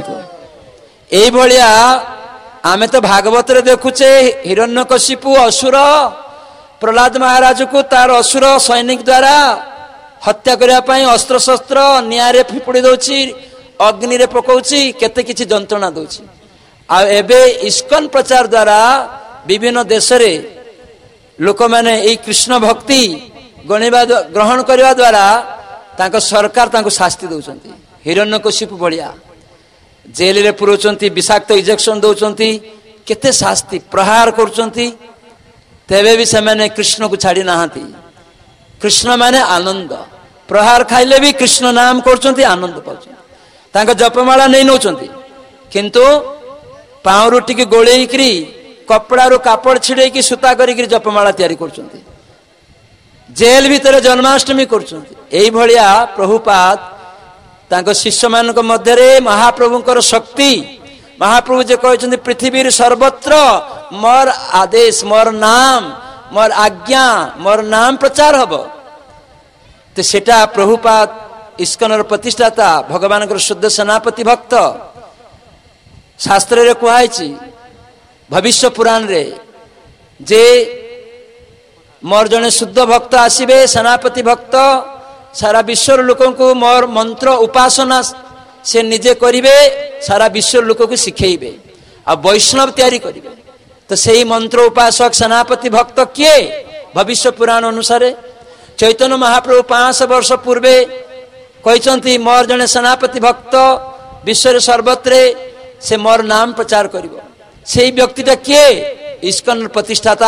यही आमे तो भागवत रे देखुचे हिरण्यकशिपु असुर प्रहलाद महाराज को तार असुर सैनिक द्वारा हत्या करने अस्त्र शस्त्र निआरे फिपुड़ी दौची अग्नि रे पकाउची केते किछि जंत्रणा दौची आ एबे इस्कन प्रचार द्वारा विभिन्न देश रे लोक माने ए कृष्ण भक्ति गणिबा ग्रहण करने द्वारा तांको सरकार तांको शास्ति दौचंती हिरण्यकशिपु बढ़िया जेल रे पुरोचंती विषाक्त इंजेक्शन दौचंती केते शास्ति प्रहार करचंती तेबे भी से माने कृष्ण को छाड़ी नाहांती कृष्ण माने आनंद प्रहार खाइले भी कृष्ण नाम करचंती आनंद पाउचंती तांको जपमाला नहीं नौचंती किंतु पाउरु टिके गोलेइकरी कपड़ा रो कापड़ छिड़ेकी सूता करिकरी जपमाला तैयारी करचंती जेल भीतर जन्माष्टमी करचंती एई भलिया प्रभुपाद तांको शिष्य मानक मध्य रे महाप्रभुंकर शक्ति महाप्रभु जे कहचंती पृथ्वी सर्वत्र मोर आदेश मोर नाम मोर आज्ञा मोर नाम प्रचार हबो तो सेटा प्रभुपाद इस्कनर प्रतिष्ठाता भगवान शुद्ध सेनापति भक्त शास्त्र रे कुहाइची भविष्य पुराण रे जे मोर जने शुद्ध भक्त आसीबे सेनापति भक्त सारा विश्वर लोकों को मोर मंत्र उपासना से निजे करिवे सारा विश्वर लोकों को सिखेइबे आ वैष्णव तैयारी करिवे तो सही मंत्र उपासक सेनापति भक्त किए भविष्य पुराण अनुसार चैतन्य महाप्रभु 500 वर्ष पूर्वे कहते मोर जने सेनापति भक्त विश्व सर्वत्र से मोर नाम प्रचार करिवो से व्यक्तिटा किए इस्कन प्रतिष्ठाता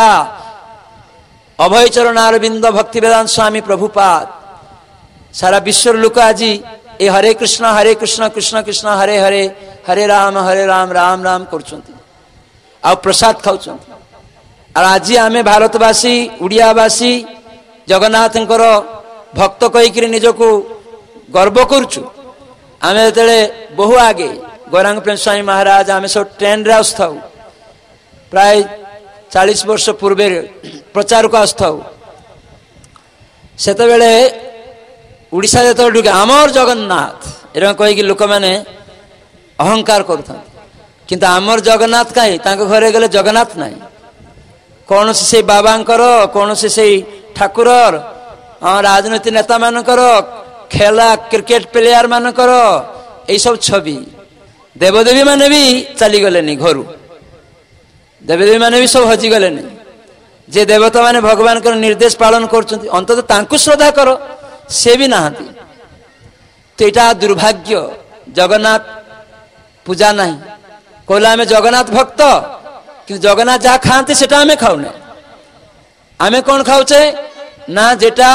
अभय चरण अरविंद भक्ति वेदांत स्वामी प्रभुपाद सारा विश्व लोक आज ये हरे कृष्ण कृष्ण कृष्ण हरे हरे हरे राम राम राम करछंती आ प्रसाद खाउछंती और आज आमे भारतवासी उड़ियावासी जगन्नाथंकर भक्त कहीकि निजको गर्व करुचु आमे जेतेले बहु आगे गौरांग प्रेम स्वामी महाराज आमे सब ट्रेन रे आस्थाउ प्राय 40 वर्ष पूर्वे प्रचार को आस्थाउ सेते बेले उड़ीसा जेते आमर जगन्नाथ एरम कहीकि लोक माने अहंकार करथन किंतु आमर जगन्नाथ काई तांको घरे गले जगन्नाथ नाही कौन से बाबांकर कौन से ठाकुरर राजनीति नेता मानकर खेला क्रिकेट प्लेयर मानकर यही सब छवि देवदेवी माने भी चली गले घर देवदेवी माने भी सब हजि गले जे देवता माने भगवान कर निर्देश पालन करछंती अंतत तांकु श्रद्धा करो से भी नहांती तो यहाँ दुर्भाग्य जगन्नाथ पूजा नहीं कहला आम जगन्नाथ भक्त कि जगन्नाथ जहाँ खाते से आम खाऊने आम कौन खाऊचे ना जेटा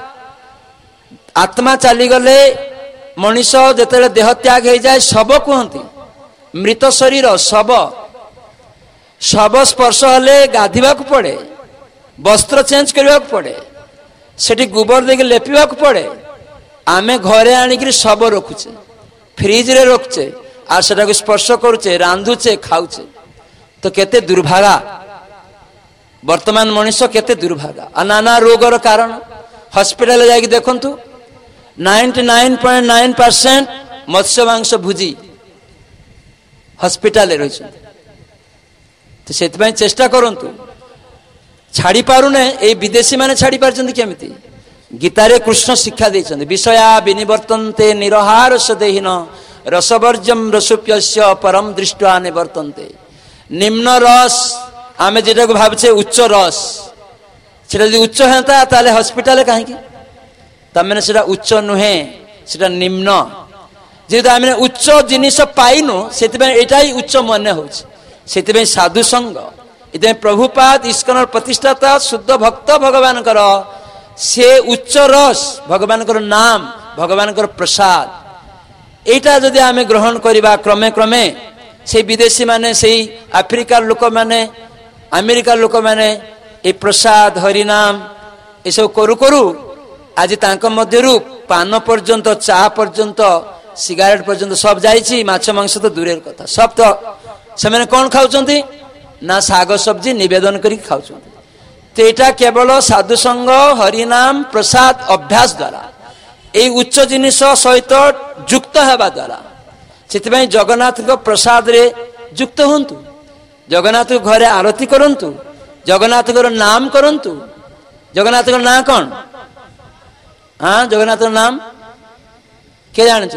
आत्मा चलीगले मनीष जिते देह त्याग हो जाए शब कहती मृत शरीर शब शब स्पर्श हेले गाधीवा पड़े वस्त्र चेंज करने पड़े सेठी गोबर देके लेपिवा पड़े आमे घरे आनिक शब रखुचे फ्रिज रे रखुचे आर सेटा स्पर्श करुचे रांधुचे खाऊचे तो केते दुर्भागा वर्तमान मनीष केते दुर्भागा आ नाना रोगर कारण हॉस्पिटल जाके देखंतु 99.9% मत्स्य मांस भुजी हॉस्पिटल रही तो से चेष्टा करंतु छाड़ी पारुने ए विदेशी माने छाड़ी पारछन्ति केमिति गीता रे कृष्ण शिक्षा देछन्ति विषया विनिवर्तन्ते निरहार सदेहिन रसवर्जम रसोप्यस्य परम दृष्टा निवर्तन्ते। निम्न रस आमे जेटा को भाबछे उच्च रस सेटा यदि उच्च हेता ताले हॉस्पिटल काहे तमें सेटा उच्च नुहे सेटा निम्न जेहेतु आम उच्च जिनिस पाइनु से ही उच्च मन हो साधु संग ये प्रभुपाद इस्कन प्रतिष्ठाता शुद्ध भक्त भगवान से उच्च रस भगवान नाम भगवान प्रसाद यहाँ जदि आम ग्रहण करवा क्रमे क्रमे से विदेशी माने से आफ्रिकार लोक माने अमेरिका लोक माने ये प्रसाद हरिनाम ये सब करू करू आज तांको मध्यरु पान पर्यंत चा पर्यंत सिगारेट पर्यंत सब जाइछि माछ मांस तो दूरेर कथा सब तो से मैंने कौन खाऊंती ना साग सब्जी निवेदन करी खाऊंती तो यहाँ केवल साधु संग हरिनाम प्रसाद अभ्यास द्वारा ये उच्च जिनिस सहित युक्त हेबा द्वारा से जगन्नाथ प्रसाद रे युक्त हंतु जगन्नाथ घरे आरती करंतु जगन्नाथ नाम करंतु जगन्नाथ ना कौन हाँ जगन्नाथ नाम के जाने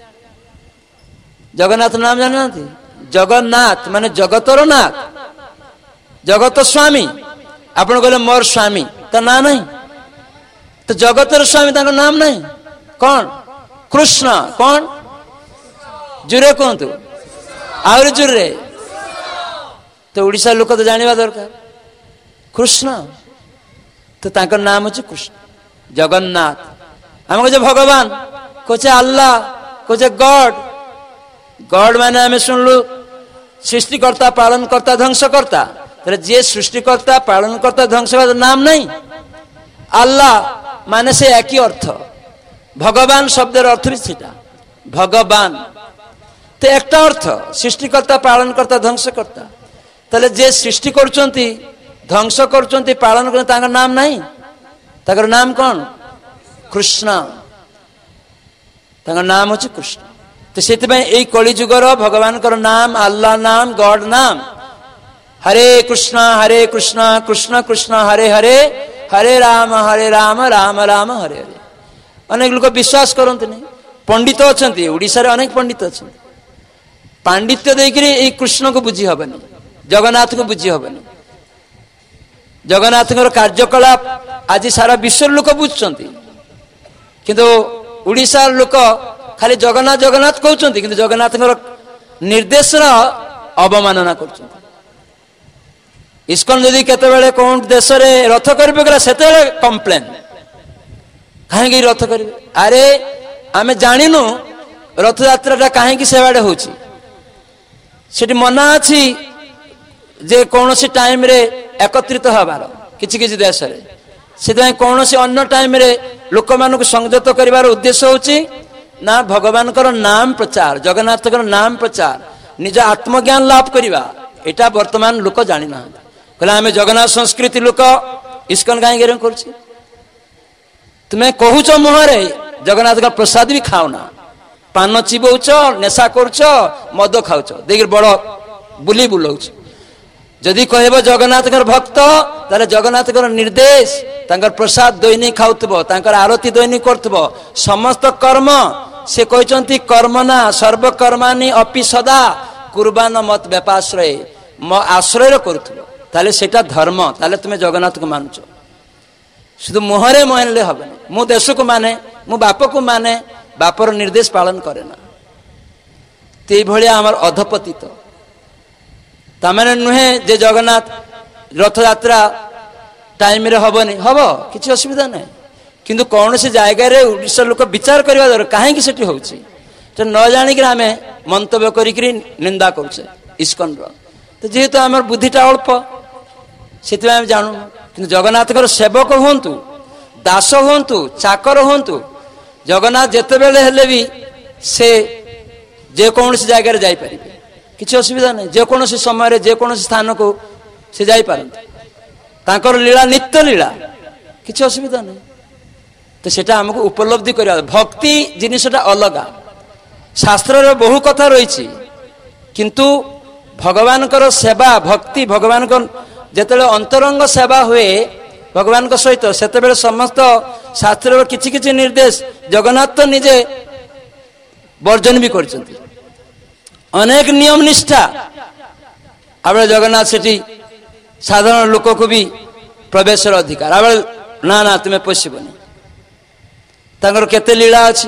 जगन्नाथ नाम जाना जगन्नाथ माने जगतर नाथ जगत स्वामी आपण कहले मोर स्वामी तो ना नहीं तो जगतर स्वामी ताको नाम नहीं कौन कृष्ण कौन जुरे कहतु आउरी जुरे तो उड़ीसा लोक तो जानिबा दरकार कृष्ण तो ताको नाम अछि कृष्ण जगन्नाथ हम कहे भगवान कहे अल्लाह कहे गॉड गॉड माने आम शुणलु सृष्टिकर्ता पालन करता ध्वंस करता जे सृष्टिकर्ता पालन करता ध्वंस करता नाम नहीं अल्लाह माने से एक ही अर्थ भगवान शब्दर अर्थ भी सीटा भगवान तो एक अर्थ सृष्टिकर्ता पालन करता ध्वंस करता ताले जे सृष्टि करचंती ध्वंस करचंती पालन करता तांका नाम नहीं ताकर नाम कौन कृष्ण तांका नाम होची कृष्ण तो से कली जुगर भगवान नाम अल्लाह नाम गॉड नाम हरे कृष्ण कृष्ण कृष्ण हरे हरे हरे राम राम राम हरे हरे अनेक लोग विश्वास करते नहीं पंडित अच्छा ओडिशा रे अनेक पंडित अच्छा पांडित्य देकर कृष्ण को बुझी हबनी जगन्नाथ को बुझी हबनी जगन्नाथ कार्यकलाप आज सारा विश्व लोक बुझुंट किंतु ओडिशा लोक खाली जगन्नाथ जगन्नाथ कहते कि जगन्नाथ निर्देश अवमानना कर इस्कन जदि केतबेले कौन देश रे रथ करेगा से कंप्लेन कहीं रथ करेंगे अरे आम जानिनु रथ यात्रा कहीं से बाड़े हो मना अच्छी जे कौन सी टाइम रे एकत्रित हबार किछि किछि देश रे से कौन सी अन्य टाइम रे लोक मानक संयत करिवार उद्देश्य होची ना भगवान नाम प्रचार जगन्नाथ नाम प्रचार निज आत्मज्ञान लाभ करवा एटा वर्तमान लोक जानी ना कहला आम जगन्नाथ संस्कृति लोक इस्कन कहीं कर तुम्हें कहूच मुहरे जगन्नाथ का प्रसाद भी खाओ ना पान चिबौच नेशा करुच मद खाऊच देख बड़ बुली बुलाऊच जदि कहब जगन्नाथ भक्त ताले जगन्नाथ निर्देश प्रसाद दैनिक खाऊब आरती दैनिक कर समस्त कर्म से कहते कर्मना सर्वकर्मानि अपि सदा कुर्बान मत व्यापाश्रय म आश्रय करुले सेटा धर्म ताले तुम्हें जगन्नाथ को मानुच शुद्ध मुहरे मानले हम मु देश को माने मु बाप को माने बापर निर्देश पालन करे ना ते भलिया आमर अधपतित तामाने नुहे जे जगन्नाथ रथ यात्रा टाइम रे हबनी हब किसी असुविधा नहीं किंतु कौन से जगह ओडिशा लोक विचार करवा दर कहीं सेठी होची तो न जानिक आम मंतव्य करी निंदा करुचे इस्कन तो जेहेतु आम बुद्धिटा अल्प से जानू कि जगन्नाथ सेवक हूँ दास हूँ चाकर हूँ जगन्नाथ जिते बेले हेले भी से जेकोसी जगार जापर किसी असुविधा नहीं जेकोसी समय जेको स्थान को से जापर लीला नित्य लीला किसी असुविधा नहीं तो सेटा हमको उपलब्धि करवा भक्ति जिनिसटा अलगा शास्त्र बहु कथा रही किंतु भगवान सेवा भक्ति भगवान जिते अंतरंग सेवा हुए भगवान सहित से समस्त शास्त्र किछि किछि निर्देश जगन्नाथ तो निजे ବର୍ଜନ ବି କରିଛନ୍ତି। ଅନେକ ନିୟମ ନିଷ୍ଠା। ଆବେଳେ ଜଗନ୍ନାଥ ସେଠି ସାଧାରଣ ଲୋକକୁ ବି ପ୍ରବେଶର ଅଧିକାର। ଆବେଳେ ନା ନା ତୁମେ ପଶିବନି। ତାଙ୍କର କେତେ ଲୀଳା ଅଛି,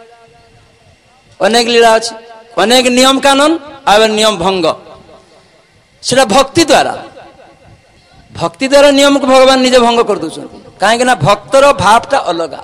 ଅନେକ ଲୀଳା ଅଛି, ଅନେକ ନିୟମ କାନୁନ ଆଉ ନିୟମ ଭଙ୍ଗ। ସେଟା ଭକ୍ତି ଦ୍ୱାରା, ଭକ୍ତି ଦ୍ୱାରା ନିୟମକୁ ଭଗବାନ ନିଜେ ଭଙ୍ଗ କରିଦଉଛନ୍ତି। କାହିଁକି ନା ଭକ୍ତର ଭାବଟା ଅଲଗା।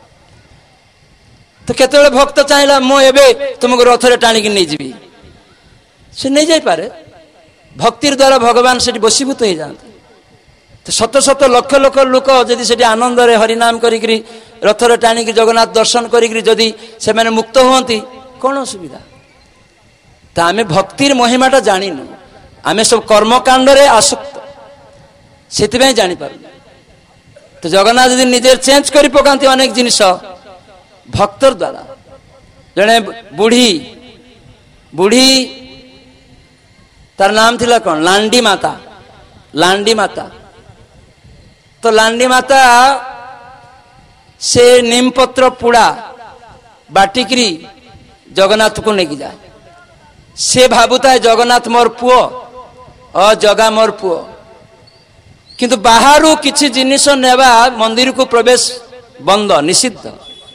ତ କେତେବେଳେ ଭକ୍ତ ଚାହିଁଲା ମୁଁ ଏବେ ତୁମକୁ ରଥରେ ଟାଣିକି ନେଇଯିବି, ସେ ନେଇଯାଇପାରେ। ଭକ୍ତିର ଦ୍ୱାରା ଭଗବାନ ସେଠି ବଶୀଭୂତ ହେଇଯାଆନ୍ତି। ତ ଶତ ଶତ ଲକ୍ଷ ଲକ୍ଷ ଲୋକ ଯଦି ସେଠି ଆନନ୍ଦରେ ହରିନାମ କରିକିରି ରଥରେ ଟାଣିକି ଜଗନ୍ନାଥ ଦର୍ଶନ କରିକିରି ଯଦି ସେମାନେ ମୁକ୍ତ ହୁଅନ୍ତି, କ'ଣ ଅସୁବିଧା? ତ ଆମେ ଭକ୍ତିର ମହିମାଟା ଜାଣିନୁ, ଆମେ ସବୁ କର୍ମକାଣ୍ଡରେ ଆସକ୍ତ, ସେଥିପାଇଁ ଜାଣିପାରୁନୁ। ତ ଜଗନ୍ନାଥ ଯଦି ନିଜେ ଚେଞ୍ଜ କରି ପକାନ୍ତି ଅନେକ ଜିନିଷ ଭକ୍ତର ଦ୍ୱାରା। ଜଣେ ବୁଢ଼ୀ ତାର ନାମ ଥିଲା କ'ଣ? ଲାଣ୍ଡି ମାତା। ଲାଣ୍ଡି ମାତା, ତ ଲାଣ୍ଡି ମାତା ସେ ନିମପତ୍ର ପୁଡ଼ା ବାଟିକିରି ଜଗନ୍ନାଥକୁ ନେଇକି ଯାଏ। ସେ ଭାବୁଥାଏ ଜଗନ୍ନାଥ ମୋର ପୁଅ, ଜଗା ମୋର ପୁଅ। କିନ୍ତୁ ବାହାରୁ କିଛି ଜିନିଷ ନେବା ମନ୍ଦିରକୁ ପ୍ରବେଶ ବନ୍ଦ, ନିଷିଦ୍ଧ।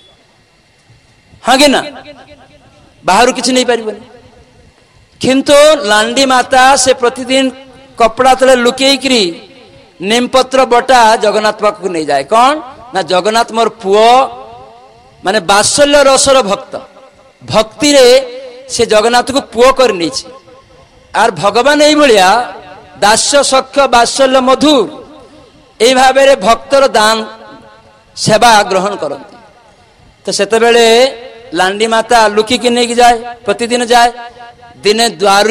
ହଁ କି ନା? ବାହାରୁ କିଛି ନେଇପାରିବନି। କିନ୍ତୁ ଲାଣ୍ଡି ମାତା ସେ ପ୍ରତିଦିନ କପଡ଼ା ତଳେ ଲୁକେଇକିରି ନିମପତ୍ର ବଟା ଜଗନ୍ନାଥ ପାଖକୁ ନେଇଯାଏ। କ'ଣ ନା ଜଗନ୍ନାଥ ମୋର ପୁଅ, ମାନେ ବାତ୍ସଲ୍ୟ ରସର ଭକ୍ତ। ଭକ୍ତିରେ ସେ ଜଗନ୍ନାଥକୁ ପୁଅ କରି ନେଇଛି। আর ভগবান এইভাবে দাস্য সখ্য বাৎসল্য মধুর এই ভাবে ভক্তর দান সেবা গ্রহণ করতে। তো সেতবেলে লান্ডি মাতা লুকিকি নিয়ে যায়, প্রতিদিন যায়। দিনে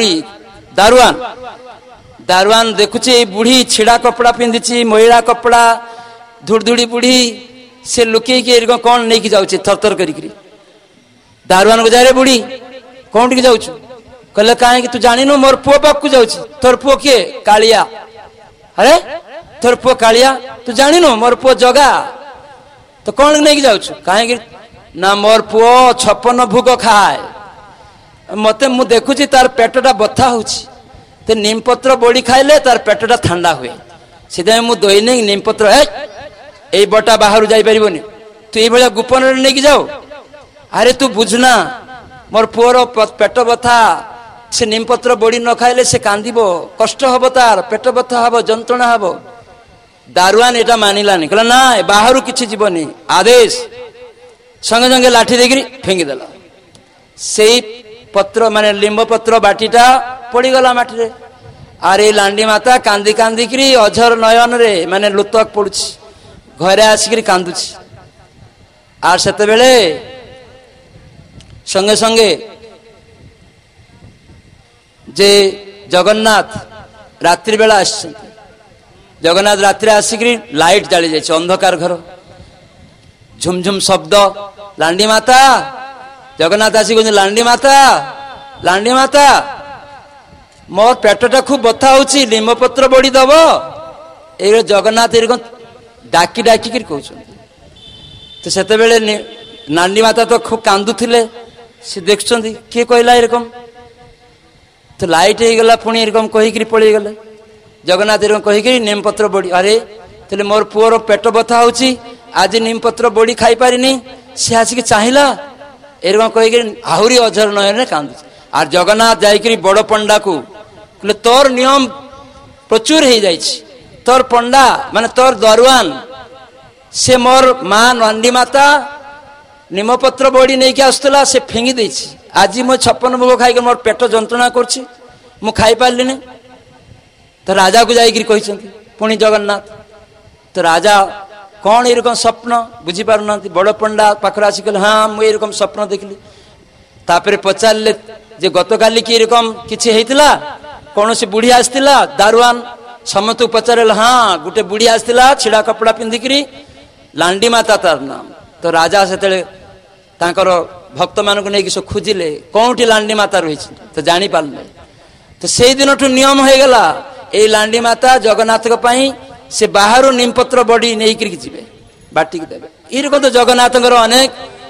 দারোয়ান দেখুছি এই বুড়ি ছিড়া কপড়া পিঁধিছি, মহিলা কপড়া, ধুড়ধুড়ি বুড়ি, সে লুকিকি এরকম কণ নেই যাচ্ছে থরথর করি। দারোয়ান କୁ ଯାଏ ବୁଢୀ କୋଉଠିକି ଯାଉଛୁ? କହିଲେ କାହିଁକି ତୁ ଜାଣିନୁ ମୋର ପୁଅ ପାଖକୁ ଯାଉଛି। ତୋର ପୁଅ କିଏ? କାଳିଆ। ଆରେ ତୋର ପୁଅ କାଳିଆ, ତୁ ଜାଣିନୁ ମୋର ପୁଅ ଜଗା, ତ କଣ ନେଇକି ଯାଉଛୁ? କାହିଁକି ନା ମୋର ପୁଅ 56 ଭୋଗ ଖାଏ, ମତେ ମୁଁ ଦେଖୁଛି ତାର ପେଟଟା ବଥା ହଉଛି, ତ ନିମପତ୍ର ବଡି ଖାଇଲେ ତାର ପେଟଟା ଥଣ୍ଡା ହୁଏ, ସେଥିପାଇଁ ମୁଁ ଦୈନିକ ନିମପତ୍ର ଏଇ ବଟା ବାହାରୁ ଯାଇପାରିବନି, ତୁ ଏଇଭଳିଆ ଗୋପନରେ ନେଇକି ଯାଉ। ଆରେ ତୁ ବୁଝୁନା ମୋର ପୁଅର ପେଟ ବଥା, ସେ ନିମପତ୍ର ବଡି ନ ଖାଇଲେ ସେ କାନ୍ଦିବ, କଷ୍ଟ ହବ, ତାର ପେଟ ବଥା ହବ, ଯନ୍ତ୍ରଣା ହବ। ଦାରୁଆନ ଏଟା ମାନିଲାନି, କହିଲା ନା ବାହାରୁ କିଛି ଯିବନି, ଆଦେଶ। ସଙ୍ଗେ ସଙ୍ଗେ ଲାଠି ଦେଇକିରି ଫିଙ୍ଗିଦେଲା। ସେଇ ପତ୍ର ମାନେ ଲିମ୍ବ ପତ୍ର ବାଟିଟା ପଡିଗଲା ମାଟିରେ। ଆରେ ଏଇ ଲାଣ୍ଡି ମାତା କାନ୍ଦି କାନ୍ଦିକିରି ଅଝର ନୟନରେ ମାନେ ଲୁତକ ପଡୁଛି, ଘରେ ଆସିକିରି କାନ୍ଦୁଛି। আর ସେତେବେଳେ সঙ্গে সঙ্গে যে জগন্নাথ রাত্রি বেলা আসছেন, জগন্নাথ রাত্রে আসিকি লাইট জালি যাচ্ছে, অন্ধকার ঘর, ঝুমঝুম শব্দ। লান্ডি মাতা, জগন্নাথ আসি বলছেন লান্ডি মাতা, লান্ডি মাতা মোর পেটটা খুব বথা হচ্ছে, লিম্বপত্র বড়ি দব। এই জগন্নাথ এরকম ডাকি ডাকিকি কৌছেন। তো সেতবেলে লান্ডি মাতা তো খুব কান্দুলে, সে দেখছেন কিଏ কহিলা এরকম, তো লাইট হয়ে গলা, পুଣି এরকম কহিকি পড়ে গেলে। জগন্নাথ এরকম কহিকি নিমপত্র বড়ি, আরে তাহলে মোর পুଅর পেট বথা হচ্ছে, আজ নিমপত্র বড়ি খাই পারিনি, সে আসিকি চাহিলা এরকম কহিকি আহুরি অঝর নয়নে কান্দুছে। আর জগন্নাথ যাইকি বড় পণ্ডাকু বলে তোর নিয়ম প্রচুর হয়ে যাইছি, তোর পণ্ডা মানে তোর দরওয়ান সে মোর মা লান্ডি মাতা নিমপত্র বড়ি নেইকি আসুলা, সে ফিঙ্গি দিয়েছি। আজি মো 56 ভোগ খাইকি মোর পেট যন্ত্রণা করছি, মু খাই পারলিনি। তো রাজা কু যাইকি কইছন্তি পুনি জগন্নাথ। তো রাজা কোন এরকম স্বপ্ন বুঝি পারু না, বড় পণ্ডা পাখরে আসি কইলে হ্যাঁ মু এরকম স্বপ্ন দেখলি। তারপরে পচারলে যে গতকালি কি এরকম কিছু হইতিলা, কোনসি বুড়ি আসতিলা? দারোয়ান সমস্ত পচারলে হ্যাঁ গোটে বুড়ি আসতিলা ছিড়া কপড়া পিঁধিকি, লান্ডি মাতা তার নাম। তো রাজা সেতবে তাঁকর ভক্ত মানুষ নেই খুঁজিলে কোটি লান্ডি মাতা রয়েছে, তো জানি পারলে। তো সেই দিনঠু নিয়ম হয়ে গলা এই লান্ডি মাতা জগন্নাথ সে বাহারু নিমপত্র বড়ি নেইকি যাবে, বাটিকি দেবে। এরকম তো জগন্নাথর অনেক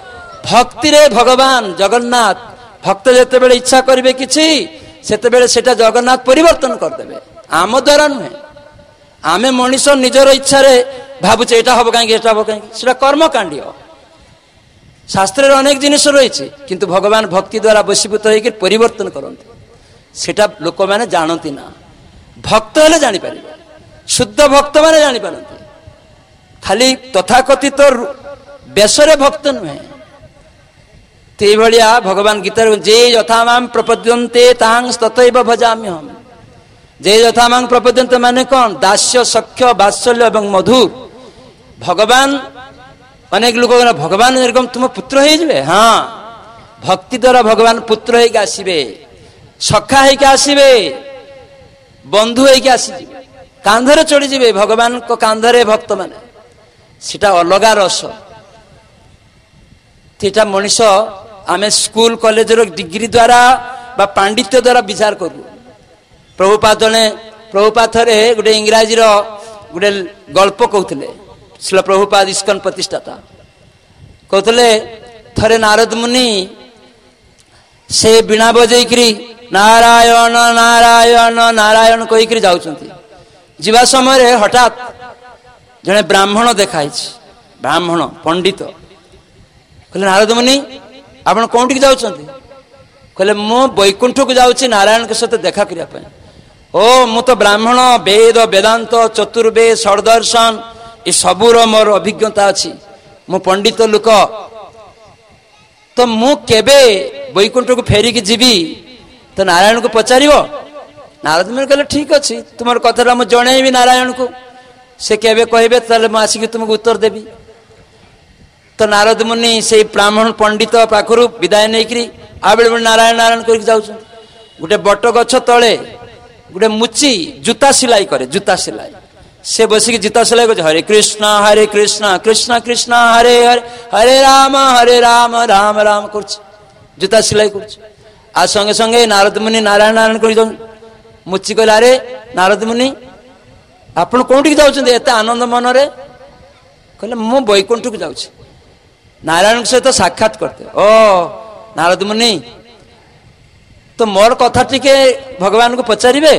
भक्ति रे भगवान जगन्नाथ भक्त जेतेबेले इच्छा करिवे किछि सेतेबेले सेटा जगन्नाथ परिवर्तन करदेबे आम द्वारा नुहे आमे मनीष निजर इच्छा रे भाबुचे एटा हबो कांगी एटा हबो कांगी सेटा कर्मकांडी शास्त्र रे अनेक जिनिस रहिछि किंतु भगवान भक्ति द्वारा वशीभूत होइके परिवर्तन करंती सेटा लोक माने जानती ना भक्त हेले जानि परिबे शुद्ध भक्त माने जानि पारंती खाली तथाकथित बेसरे भक्त नुहे ते भलिया भगवान गीता जे यथामां प्रपद्यन्ते तां तथैव भजाम्यहम् जे यथामां प्रपद्यन्ते माने कौन दास्य सख्य वात्सल्य एवं मधुर भगवान अनेक लोक भगवान एरकम तुम पुत्र हो जाए हाँ भक्ति द्वारा भगवान पुत्र होके आसबे सखा होके आसबे बंधु होके आसबे कांधरे चढ़ी जाए भगवान को कांधरे भक्त माने सेटा अलगा रस तेटा मनीष आमे स्कूल कॉलेज रो डिग्री द्वारा बा पांडित्य द्वारा विचार करू प्रभुपाद जने प्रभुपाद थरे गोटे इंग्राजी रो गोटे गल्प कहउतले श्रील प्रभुपाद इस्कन प्रतिष्ठाता कहउतले थरे नारद मुनि से बिना बजेकरी नारायण नारायण नारायण कहिकरी जाउछंती जीवा समय हठात जने ब्राह्मण देखाई ब्राह्मण पंडित कहले नारद मुनि आपण कोठी जाउछंती कहले मु वैकुंठ को जाउछि नारायण के साथ देखा करिया पय ओ मु तो ब्राह्मण वेद वेदांत चतुर्वेद षडदर्शन ए सबुर मोर अभिज्ञता अछि मु पंडित लोक तो मु केबे वैकुंठ को फेरी की जीवी तो नारायण को पचारिबो नारद मुनि कहले ठीक अछि तुमर कथरा मु जणैबी नारायण को से केबे कहबे तले मु आसी तुमको उत्तर देबी तो नारद मुनि से ब्राह्मण पंडित पाखरु विदाय नैकरी आबे नारायण नारायण करके जाउछ गोटे बट गछ तले गोटे मुची जूता सिलाई करे जूता सिलाई से बसिक जूता सिलाई करे हरे कृष्ण कृष्ण कृष्ण हरे हरे हरे राम राम राम करछ जूता सिलाई करछ आ संगे संगे नारद मुनि नारायण नारायण कर मुची कहला अरे नारद मुनि आपण कोठी जाउछन एते आनंद मन रे कहले मु वैकुंठ को जाउछ नारायण सहित साक्षात करते ओ नारद मुनि तो मोर कथा टिके भगवान को पचारिबे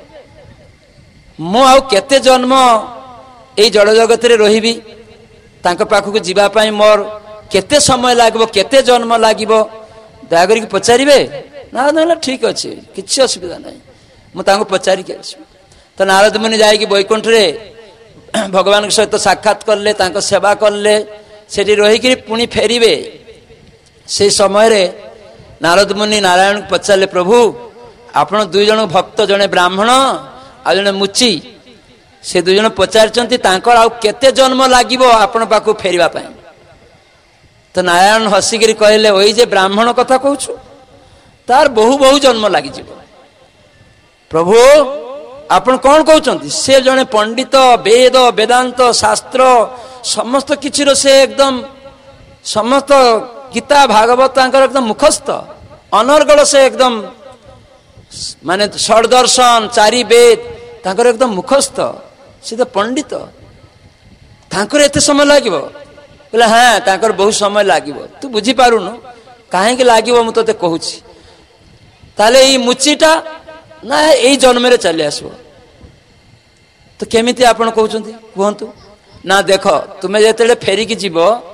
मु आउ केते जन्म ए जड़ जगत रे रहिबी तांको पाखु को जीवा पई मोर केते समय लागबो केते जन्म लागिबो दया करी पचारिबे नारद मुनि ठीक अछि किछि असुविधा नै मु तांको पचारि के आसी तो नारद मुनि जाय कि वैकुंठ रे भगवान के सहित साक्षात करले तांको सेवा करले सेठी रही पुणी फेरिबे से समय रे नारद मुनि नारायण को पचारे प्रभु आपण दुई जन भक्त जने ब्राह्मण आ जने मुची से दुई जन पचारचंती तांकर आ केते जन्म लागिबो आपण पाखु फेरिबा पई तो नारायण हसिगिरी कहले ओई जे ब्राह्मण कथा कहूछु तार बहु बहु जन्म लागि जिवो प्रभु आपण कोन कहउचंती से जने पंडित वेद वेदांत शास्त्र समस्त किछि रो से एकदम समस्त गीता भागवत एकदम मुखस्थ अनर्गल से एकदम माने षडदर्शन चारि वेद तांकर एकदम मुखस्थ से तो पंडित तांकर एते समय लागिबो बोले हाँ तांकर बहुत समय लागिबो तू बुझी पारुनु काहे के लागिबो मु तते कहूची ताले ई मुचीटा ना एई जन्म रे चली आसबो तो केमिति आपण कहउचंती कहंतु ना देख तुम्हें जेते फेरिकी जीव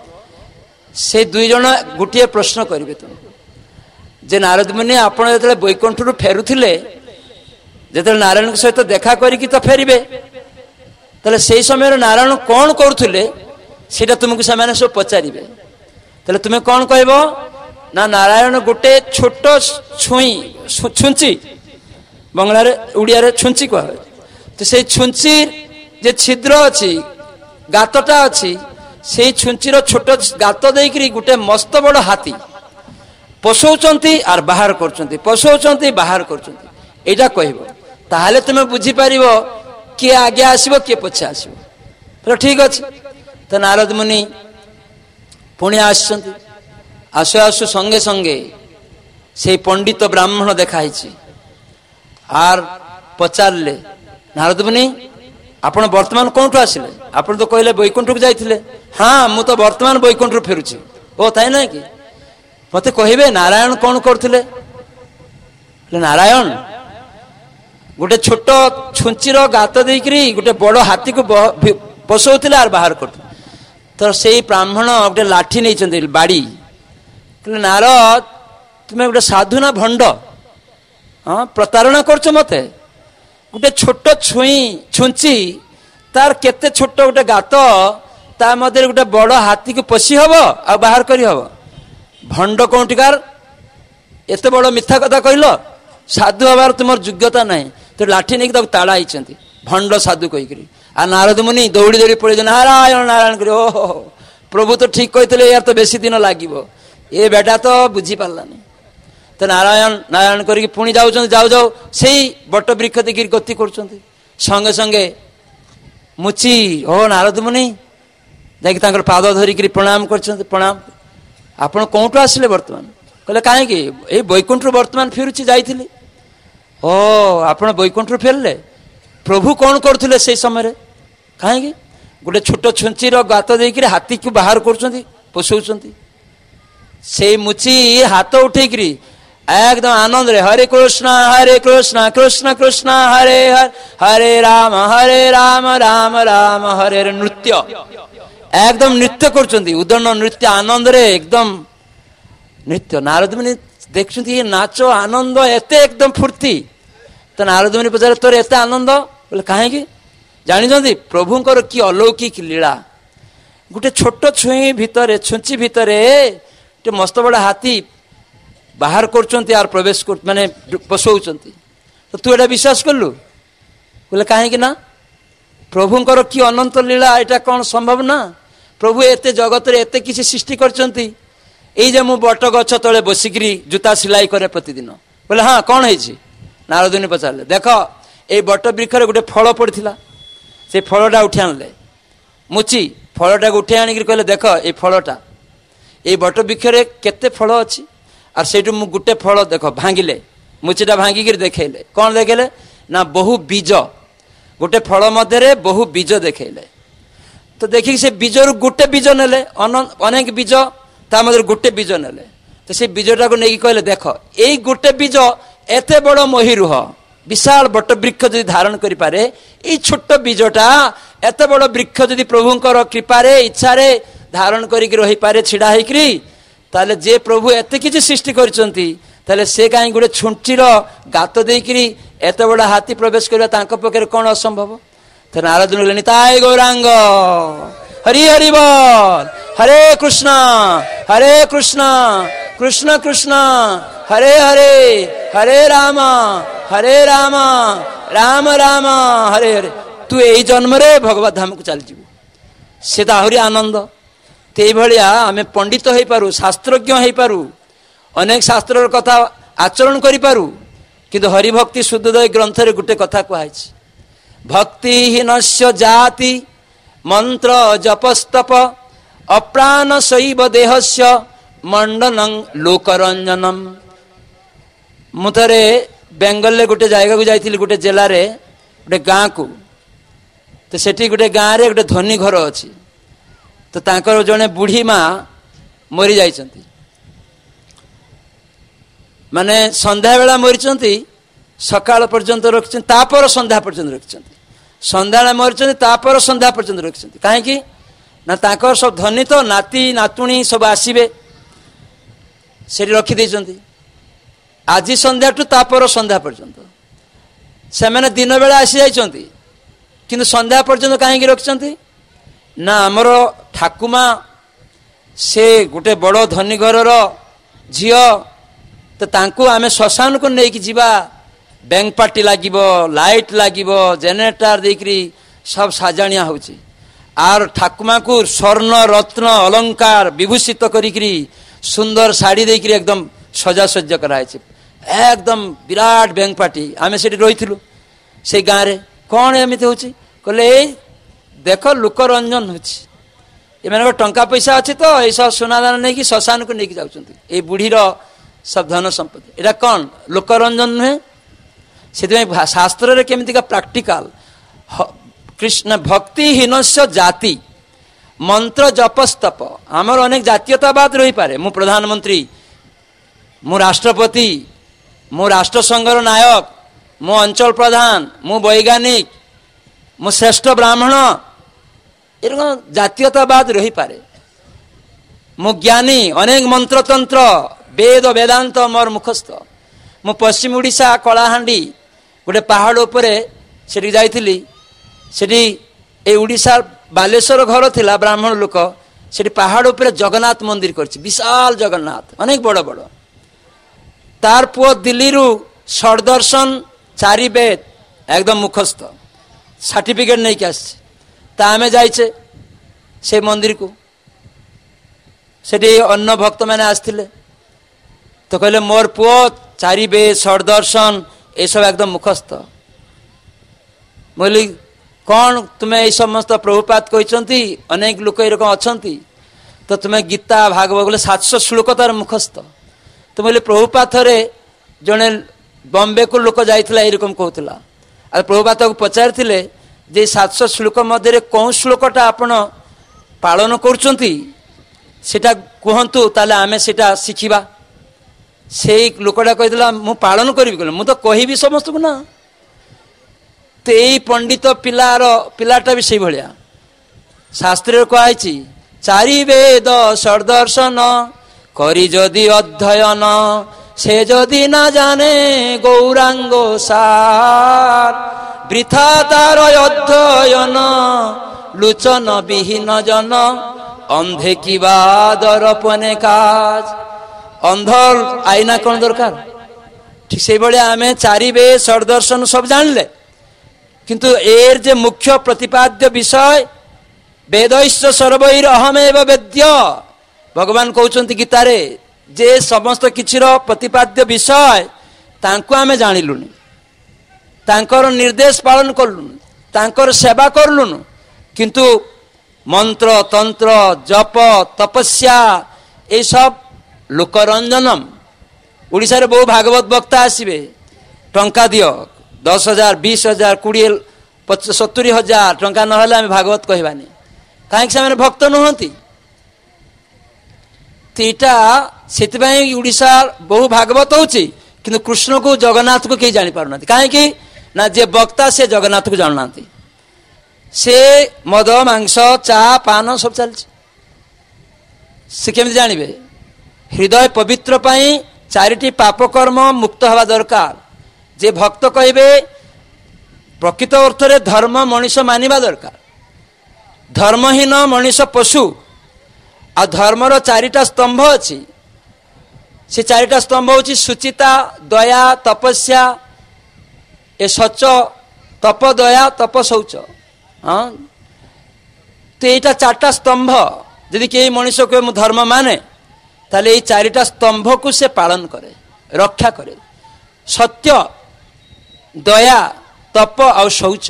से दुई जन गोटे प्रश्न करेंगे तुम जे नारद मुनि आपण जो वैकुंठ फेरुले जो नारायण सहित देखा करी तो फेरबे तेल से समय नारायण कौन करुले से तुमको से सब पचारे तेल तुम्हें कौन कह ना नारायण गोटे छोट छुई छुंची बंगला उड़िया छुंची कह तो से छुंची जे छिद्र अच्छी गातटा अच्छी से छुंचीर छोट गात देकरी गोटे मस्त बड़ हाथी पशौचंती आर बाहर करचंती पशौचंती बाहर करचंती एटा कहबो ताहाले तुमे बुझी पारिबो किए आगे आसीबो किए पछे आसीबो तो ठीक अछि तो नारद मुनि पुणी आछंती आसु आसु संगे संगे से पंडित ब्राह्मण देखाइछि आर पचारले नारद मुनि आपण वर्तमान कोठु आसिले आपण तो कहले वैकुंठ को जाइथिले हाँ मु तो वर्तमान वैकुंठ फेरुछि ओ ताई नै कि मते कहबे नारायण कौन करथिले नारायण गोटे छोट छुंचीर गात देकरी गोटे बड़ हाथी को पशौथिले आर बाहर करथिले तो से ब्राह्मण गोटे लाठी नहीं बाड़ी कहले नारद तुम्हें गोटे साधु ना भंड हाँ प्रतारणा करछ मते गोटे छोट छुंची तार केते छोट गोटे गात ता मध्य गोटे बड़ हाथी को पशी हब आ बाहर करी हब भंड कौटिकार एते बड़ मिथ्या कथा कहल साधु हबार तुम योग्यता ना तो लाठी नहीं ताड़ा भंड साधु कहीकि आ नारद मुनि दौड़ी दौड़ी पड़े नारायण नारायण कर ओहो प्रभु तो ठीक कहते यार तो बेसी दिन लगे ये बेटा तो बुझी पारानी तो नारायण नारायण करके पुणी जाऊ जाऊ से बट वृक्ष देखिए गति कर संगे मुची ओ नारद मुनि जाकि पाद धरिकी प्रणाम कर प्रणाम आपण कौटू आसिले बर्तमान कहले कहीं बैकुंठ बर्तमान फेरुची जाइथिले ओ आपण बैकुंठ फेरले प्रभु कौन करथुले से समय कहीं गोटे छोट छुंचीर गात देकर हाथी को बाहर कर पोषौଛନ୍ତି से मुची हाथ उठेकरी एकदम आनंद रे हरे कृष्ण कृष्ण कृष्ण हरे हरे हरे राम राम राम हरे हरे नृत्य एकदम नृत्य करछंती उदंड नृत्य आनंद रे एकदम नृत्य नारद मुनि देखछंती ये नाचो आनंद एते एकदम फुर्ती तो नारद मुनि पचारे तोर एते आनंद बोले कहीं जानी प्रभुंकर कि अलौकिक लीला गोटे छोट छुई भितर छुंची भितर मस्त बड़ा हाथी बाहर कर प्रवेश कर माने पशौଛନ୍ତି तो तू एटा विश्वास कलु बोले कहीं ना प्रभुंकर कि अनंत लीला एटा कौन संभव ना प्रभु एते जगत रे एते किसी सृष्टि करछंती एई जे मु बट गछ तळे बसिकरी जूता सिलाई करे प्रतिदिन बोले हाँ कौन है नारदुनी पचारे देख ए बट वृक्ष गोटे फल पड़ता से फलटा उठी आनले मुची फलटा उठी आणिक कहले देख ये फलटा ये बट वृक्ष केते फल अच्छी और से गोटे फल देख भांगिले मुचीटा भांगिक देखले कौन देखले ना बहु बीज गोटे फल मध्य बहु बीज देखले तो देखिक से बीज रु गोटे बीज नेले अनेक बीज ता मध्य गोटे बीज नेले तो से बीजटा को नहीं कहले देख यही गोटे बीज एते बड़ महिरुह विशाल बट वृक्ष जदि धारण करि पारे ई छोट बीजटा एते बड़ वृक्ष जदि प्रभुंकर कृपारे इच्छारे धारण करिक रही पारे छिड़ा हेकरी ताले जे प्रभु एते किछि सृष्टि करछंती ताले से काई गुडे छुंचीर गात देकरी एते बड़ हाथी प्रवेश करबा तांको पकेर कोन असंभव तो नारद निताय गौरांग हरि हरि बोल हरे कृष्ण कृष्ण कृष्ण हरे हरे हरे राम राम राम हरे हरे तू यही जन्म रे भगवत धाम को चल जीवु से तो आहरी आनंद ते भलिया आमे पंडित हो पारू शास्त्रज्ञ हो पारू अनेक शास्त्र कथा आचरण करि पारू किंतु हरिभक्ति शुद्धोदय ग्रंथ रे गुटे कथा कहै छै भक्तिहीनस्य जाति मंत्र जपस्तप अप्राण शैव देहस्य मंडनं लोकरंजनम मुथरे बेंगल गोटे जगह को जाइली गोटे जिले रे गोटे गाँ को तो सेठी गोटे गाँव रे गोटे धनी घर अच्छी तो तांकर जड़े बुढ़ी माँ मरी जाइछंती माने संध्या बेला मरीचंती सकाळ पर्यंत रखिछन तापर संध्या पर्यंत रखिछन संध्या मरीचंती तापर संध्या पर्यंत रखिछन काहे ना तांकर सब धनी तो नाती नातुणी सब आसीबे सेठी रखी देइछंती आज संध्या टू तापर संध्या पर्यंत से मैंने दिन बेला आसी जाइछंती किंतु संध्या पर्यंत कहीं रखिछंती ना आमर ठाकुमा से गोटे बड़ धनी घर झील तो तांको आमे श्मशान को लेकिन जीवा बैंक पार्टी लागिबो लाइट लागिबो जेनेरेटर देकरी सब साजाणिया होची आर ठाकुमा को स्वर्ण रत्न अलंकार विभूषित करिकरी सुंदर साड़ी देकरी एकदम सजासज्जा कराई एकदम विराट बैंक पार्टी आमे सेठी रहिथिलु से गाँ रे कौन एमती होची कहले देख लोक रंजन होची एमान टंका पैसा अच्छी तो ये सब सोनादान नहीं कि श्मशान को लेकिन जाउछंती ए बुढ़ीर सब धन संपत्ति एटा कौन लोक रंजन नुहे से शास्त्र रे केमितिका प्रैक्टिकल कृष्ण भक्तिहीनस्य जाति मंत्र जपस्तप आमर अनेक जातीयतावाद रही पारे मु प्रधानमंत्री मु राष्ट्रपति, मु राष्ट्रसंघर नायक, मु अंचल प्रधान, मु वैज्ञानिक, मु श्रेष्ठ ब्राह्मण, एरकम जातीयतावाद रही पारे। मु ज्ञानी, अनेक मंत्रतंत्र वेद वेदांत मोर मुखस्थ। मु पश्चिम ओडिशा कलाहांडी गोटे पहाड़ उपरे सेठी जाइथिली। सेठी ए ओडिशा बालेश्वर घर थिला ब्राह्मण लोक, सेठी पहाड़ उपरे जगन्नाथ मंदिर करछि, विशाल जगन्नाथ, अनेक बड़ बड़। तार पुओ दिल्ली रु षड्दर्शन 4 वेद एकदम मुखस्थ सर्टिफिकेट नहीं के आसे। ता आमे जाइछे से मंदिर को, सेठी अन्य भक्त मैंने आसथिले तो कहले मोर पुओ 4 वेद षड्दर्शन ये सब एकदम मुखस्थ। बोली कौन तुम्हें ये समस्त प्रभुपाद कहते, अनेक लोक एरकम अच्छी, तो तुम्हें गीता भागवत बोले 700 श्लोक तार मुखस्थ। तो बोले प्रभुपाद थरे जड़े बॉम्बे को लोक जाइथिला एरकम कहूला। आ प्रभुपाद को पचारिथिले जे 700 श्लोक मध्य कौन श्लोकटा आपण पालन करुचंती सेटा कहतु, ताले आमे सेटा शिखिबा। से लोकटा कहिला मु पालन करिबि, कहले मु तो कहिबि समस्त को ना। तो यही पंडित पिलाटा भी से भाया शास्त्र कहुची 4 वेद षड्दर्शन करी जदि अध्ययन से जदि ना जाने गौरांग सार वृथा तार अध्ययन लुचन विहीन जन अंधे की दर्पणे काज। अंधर आईना कौन दरकार? ठीक से भाया आम 4 वेद षड्दर्शन सब जानले, किंतु एर जे मुख्य प्रतिपाद्य विषय वेदैश्च सर्वैर अहमेव वेद्य भगवान कहउचंती गीतारे जे समस्त किछिर प्रतिपाद्य विषय तांको आमे जानिलुनी, तांकर निर्देश पालन करलुनी, तांकर सेवा करलुनु, किंतु मंत्र तंत्र जप तपस्या ये सब लोकरंजनम। ओडिशा रे बहु भागवत वक्ता आसीबे, टंका दियो 10,000 20,000 20 70,000 टंका नहले आम भागवत कहबानी, कहीं से भक्त नुहति। से उड़ीसा बहु भागवत होची, किंतु कृष्ण को जगन्नाथ को कहीं जानी पारना कहीं ना, जे वक्ता से जगन्नाथ को जानना, से मद मांस चा पान सब चलती। से केमि जानवे? हृदय पवित्र पाई 4टी पापकर्म मुक्त हवा दरकार। जे भक्त कहे प्रकृत अर्थ रे धर्म मनीष मानिबा दरकार। धर्महीन मनीष पशु। आ धर्मर 4टा स्तंभ अच्छी, से 4टा स्तंभ होची सुचिता दया तपस्या ए सच तप दया तप शौच। हाँ तो यहाँ 4टा स्तंभ यदि कई मनीष को धर्म माने ताले ये 4टा स्तंभ को से पालन करे रक्षा करे। सत्य दया तप और शौच।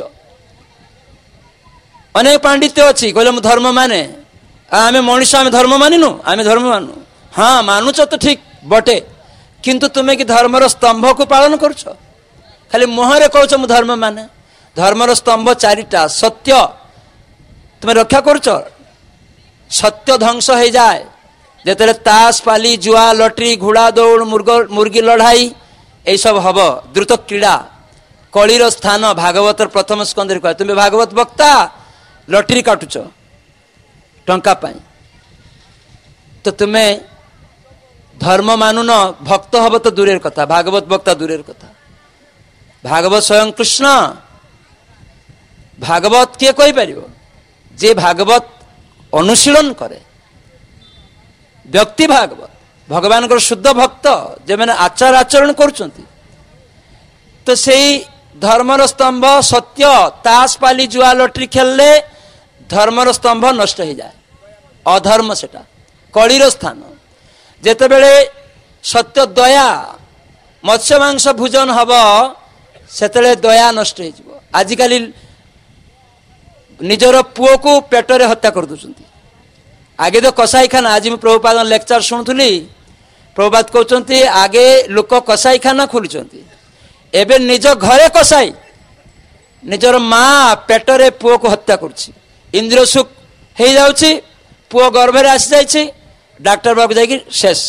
अनेक पांडित्य अच्छी कहले मु धर्म माने, आमे मनीष आमे धर्म मानिनु, आमे धर्म मानु। हाँ मानुच तो ठीक बटे, किंतु तुम्हें कि धर्मर स्तंभ को पालन करुछ? खाली मुहरे कहूच मु धर्म माने। धर्मर स्तंभ 4टा। सत्य तुम्हें रक्षा करुछ? सत्य ध्वंस हो जाए जेते ताश पाली जुआ लटरी घोड़ा दौड़ मुर्गी लड़ाई यही सब हम द्रुत क्रीड़ा कलिर स्थान। भागवत प्रथम स्कंदे कह तुम्हें भागवत वक्ता लटरी काटुच टंका पाई, तो तुम्हें धर्म मानुन भक्त हब तो दूरेर कथा, भागवत वक्ता दूरेर कथा। भागवत स्वयं कृष्ण। भागवत किए कहि परिबो? जे भागवत अनुशीलन करे व्यक्ति भागवत भगवान को शुद्ध भक्त जे मैंने आचार आचरण करुचंती, तो सेई धर्मर स्तंभ सत्य। ताश पाली जुआ लटरी खेलले धर्मर स्तंभ नष्ट हो जाए, अधर्म सेटा कलिर स्थान। जेते बेले सत्य दया मत्स्य मांस भोजन हब सेते दया नष्ट हो। आजिकाली निजर पुओ को पेटरे हत्या कर दूसरी। आगे तो कसाई खाना, आज मैं प्रभुपाद लेक्चर शुणुली, प्रभुपाद कहते आगे लोक कसाई खाना खोलुंट, एवं निज घरे कसाई निजर माँ पेटरे पुओ को हत्या करुच्ची। इंद्र सुख हो जाऊँगी, पुओ गर्भरे आसी जाइए, डाक्टर बाबू जाकि शेष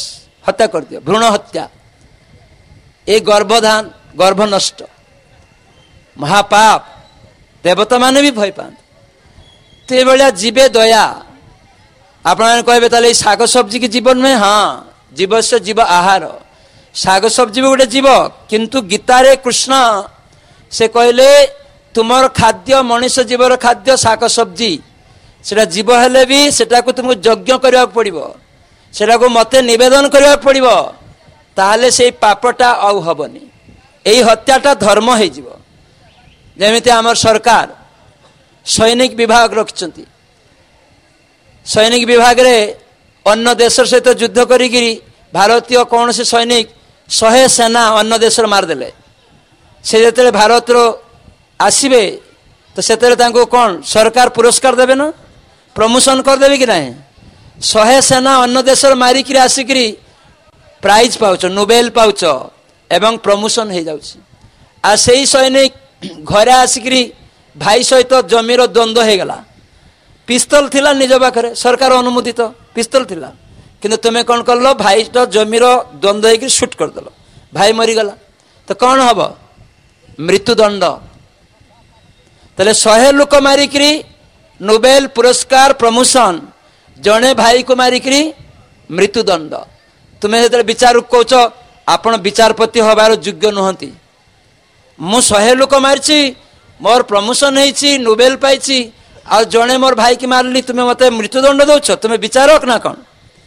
हत्या कर दियो, भ्रूण हत्या, ए गर्भधान, गर्भ नष्ट, महापाप, देवता माने भी भय पाते। तो ये भाया जीवे दया, आप कहे शाग सब्जी की जीवन में, हाँ जीव से जीव आहार, शाग सब्जी भी गोटे जीव, किंतु गीतारे कृष्ण से कहले तुमर खाद्य मनुष्य जीवर खाद्य शाग सब्जी, सेटा जीव हेले भी सेटा को तुमको यज्ञ करने पड़ो, सेटा को मते निवेदन करने पड़ो, ताहले से पापटा आउ हबनी, यही हत्याटा धर्म हो जीव। जेमिति आमर सरकार सैनिक विभाग रखिछंती, सैनिक विभाग रे अन्य देश सहित युद्ध करी भारतीय कौन से सैनिक 100 सेना अन्य देश मारदेले, से जेते भारत रो आसीबे तो सेते कौन सरकार पुरस्कार देवे ना, प्रमोशन कर देवे कि नहीं। 100 सेना अन्य देश मारिक आसिकी प्राइज पाउच, नोबेल पाउच एवं प्रमोशन हो जाउछि। आ सेही सैनिक घरे आसिकी भाई सहित जमीर द्वंद्व हो गला, पिस्तल थिला निज पाखे, सरकार अनुमोदित पिस्तल थिला, किंतु तुम्हें कौन कल भाई तो जमीर द्वंद्व हो शूट करदेल, भाई मरीगला, तो कौन हम मृत्युदंड। तेरे 100 लोक मारिकी नोबेल पुरस्कार प्रमोशन, जड़े भाई को मारिकी मृत्युदंड। तुम्हें जो विचार कौच आपण विचारपति हबार योग्य नुहति, मु 100 लोक मारी मोर प्रमोशन होती, नोबेल पाई, आ जड़े मोर भाई की मारली, तुम्हें मत मृत्युदंड दौच, तुम्हें विचारक ना कौन।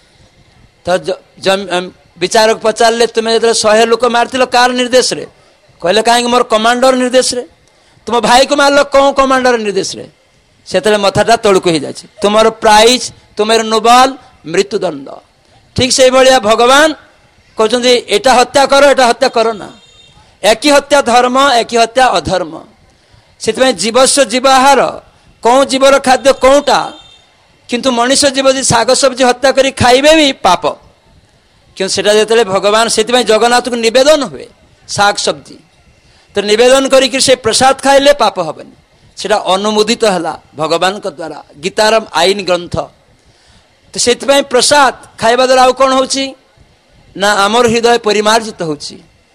तो विचारक पचारे तुम्हें जो 100 लोक मार कार निर्देश रे, कहले कहीं मोर कमांडर निर्देश रे, तुम भाई को मारल कौन कमांडर निर्देश रे, से मथाटा तलुक हो जाए, तुम प्राइज तुम नोबेल मृत्युदंड। ठीक से भाया भगवान कहते एटा हत्या करो, एटा हत्या करो ना, एक ही हत्या धर्म, एक ही हत्या अधर्म। से जीवस्व जीव आहार, कौन जीवर खाद्य कौटा, किंतु मनुष्य जीव जी शाग सब्जी हत्या करी खाइबे भी पाप, क्यों सेटा जेते भगवान से जगन्नाथ को निवेदन हुए शाग सब्जी, तो निवेदन करी से प्रसाद खाइले पाप हबनी, सेटा अनुमोदित है भगवान को द्वारा, गीतार आईन ग्रंथ। तो से प्रसाद खाइबा द्वारा आउ कौन होची ना आमर हृदय परिमार्जित होची।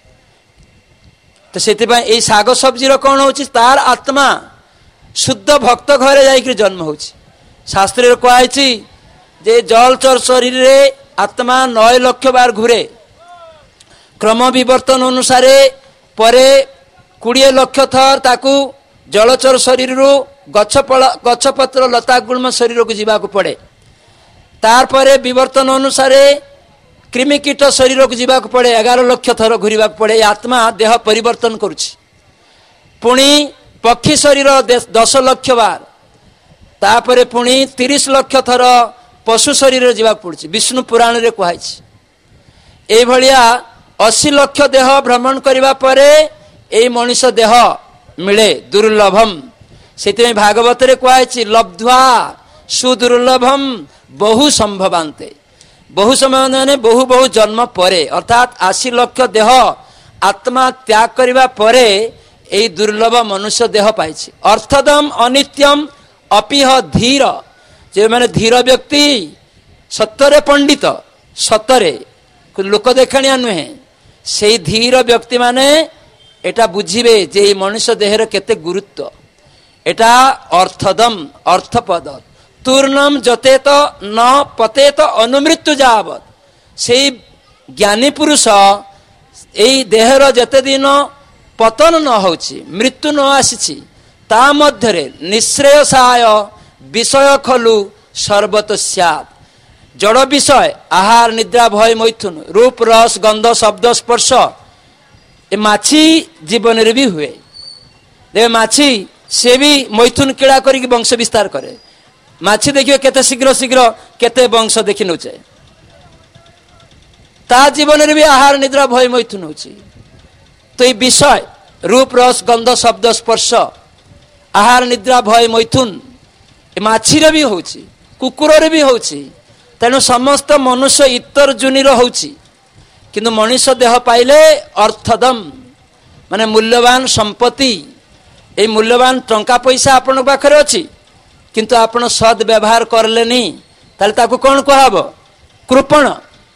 तो से शाग सब्जी कौन होची, तार आत्मा शुद्ध भक्त घरे जाइक जन्म होची। शास्त्र कहुई जे जलचर शरीर रे आत्मा 9 लक्ष बार घुरे, क्रम विवर्तन अनुसार परे 20 लक्ष थर ताकू जलचर शरीर रु गछपत्र लता गुल्म शरीर को जीवाक पड़े, तार परे विवर्तन अनुसार कृमिकीट शरीर को जीवाक पड़े, 11 लक्ष थर घूरवा पड़े। आत्मा देह परिवर्तन करुछि, पुणी पक्षी शरीर 10 लक्ष बार, तापरे पुणी 30 लक्ष थर पशु शरीर जीवाक पड़ुछि। विष्णु पुराण रे कहुई ए भलिया 80 लक्ष देह भ्रमण करबा परे ए मनुष्य देह मिले दुर्लभम। से भागवत रे कहुई लब्ध्वा सुदुर्लभम बहु संभवान्ते, बहु समय माने बहु बहु जन्म परे, अर्थात 80 लक्ष देह आत्मा त्याग करबा परे ए दुर्लभ मनुष्य देह पाइछि। अर्थदम अनित्यम अपिह धीर, जे माने धीर व्यक्ति सत्तरे पंडित, सत्तरे लोक देखाणिया नुहे, से धीर व्यक्ति माने एटा बुझिबे जे मनुष्य देहर केते गुरुत्व। एटा अर्थदम अर्थपद, तूर्णम जतेत न पतेत अनुमृत्यु जावत, से ज्ञानी पुरुष एई देहर जते दिन पतन न होछि, मृत्यु न आसीछि, ता मध्यरे निश्रेयसाय विषय खलु सर्वत स्यात्। जड़ विषय आहार निद्रा भय मैथुन रूप रस गंध शब्द स्पर्श ए माछी जीवन रे भी हुए। देख माछी से भी मैथुन क्रीड़ा करके वंश विस्तार करे। माछी देखिए केते शीघ्र शीघ्र केते वंश देखि नौचे, ता जीवन रे भी आहार निद्रा भय मैथुन होछि। तो ये विषय रूप रस गंध शब्द स्पर्श आहार निद्रा भय मैथुन माछी रे भी होछि, कुकुर रे भी होछि। तेणु समस्त मनुष्य इतर जुनिर होछि, किंतु मनुष्य देह पाइले अर्थदम माने मूल्यवान संपत्ति। ए मूल्यवान टंका पैसा आपण पाखरे अछि, किंतु आपण सद व्यवहार करलेनी, ताले ताकू कोन कहब? कृपण।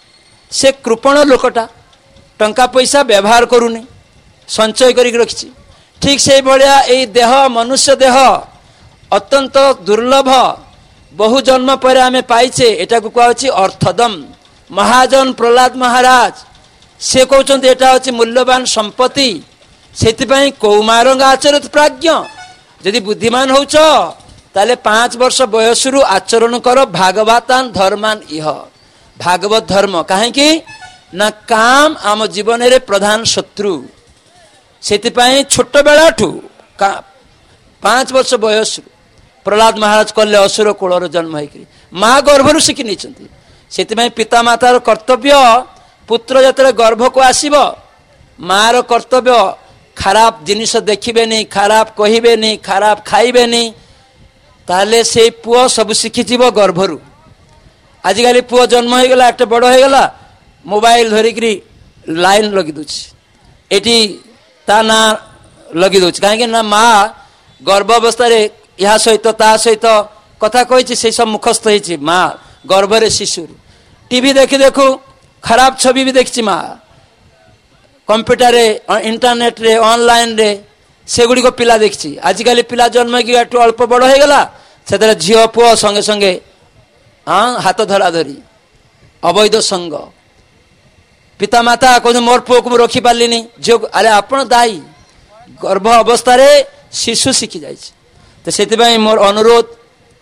से कृपण लोकटा टंका पैसा व्यवहार करूनी संचय करिक रखिछि ठीक से भलिया एई देह मनुष्य देह अत्यंत दुर्लभ बहु जन्म पर आमे पाइछे एटा को कहछि अर्थदम महाजन प्रहलाद महाराज से कहउछन्ते एटा अछि मूल्यवान संपत्ति सेतिपई कौमारंग आचरित प्राज्ञ यदि बुद्धिमान होउछ ताले 5 वर्ष बयसरु आचरण कर भागवतान धर्मान इह भागवत धर्म काहे कि ना काम आम जीवन रे प्रधान शत्रु सेतिपई छोट बेलाठू 5 वर्ष बयसरु प्रहलाद महाराज कले असुर कुलर जन्म होइकरी माँ गर्भरु शिखि निचंती सेतिपई पिता मातार कर्तव्य पुत्र जतरे गर्भ को आसीबो मार कर्तव्य खराब जिनिस देखिबे नहीं खराब कहिबे नहीं खराब खाइबे नहीं ताले से पुओ सब शिखि जीव गर्भरु आजिकाली पुओ जन्म हो गला एटे बड़ हो गला मोबाइल धरिकरी लाइन लगी दूची एटी ता ना लगी दूची काहे ना माँ गर्भ अवस्था रे या सहित ता सहित कथा कही से सब मुखस्थ होती माँ गर्भरे शिशु टीवी देखी देखू खराब छवि भी देखी माँ कंप्यूटर रे इंटरनेट रे ऑनलाइन रे से गुड़ी को पिला देखी आजिकल पिला जन्म की अल्प बड़ हो गला से झील पुओ संगे संगे हाँ हाथ धरा धरी अवैध संग पिता माता कहते मोर पुओ को रखी पार्ली झील अरे आपण दायी गर्भ अवस्था रे शिशु शिखी जाए तो से मोर अनुरोध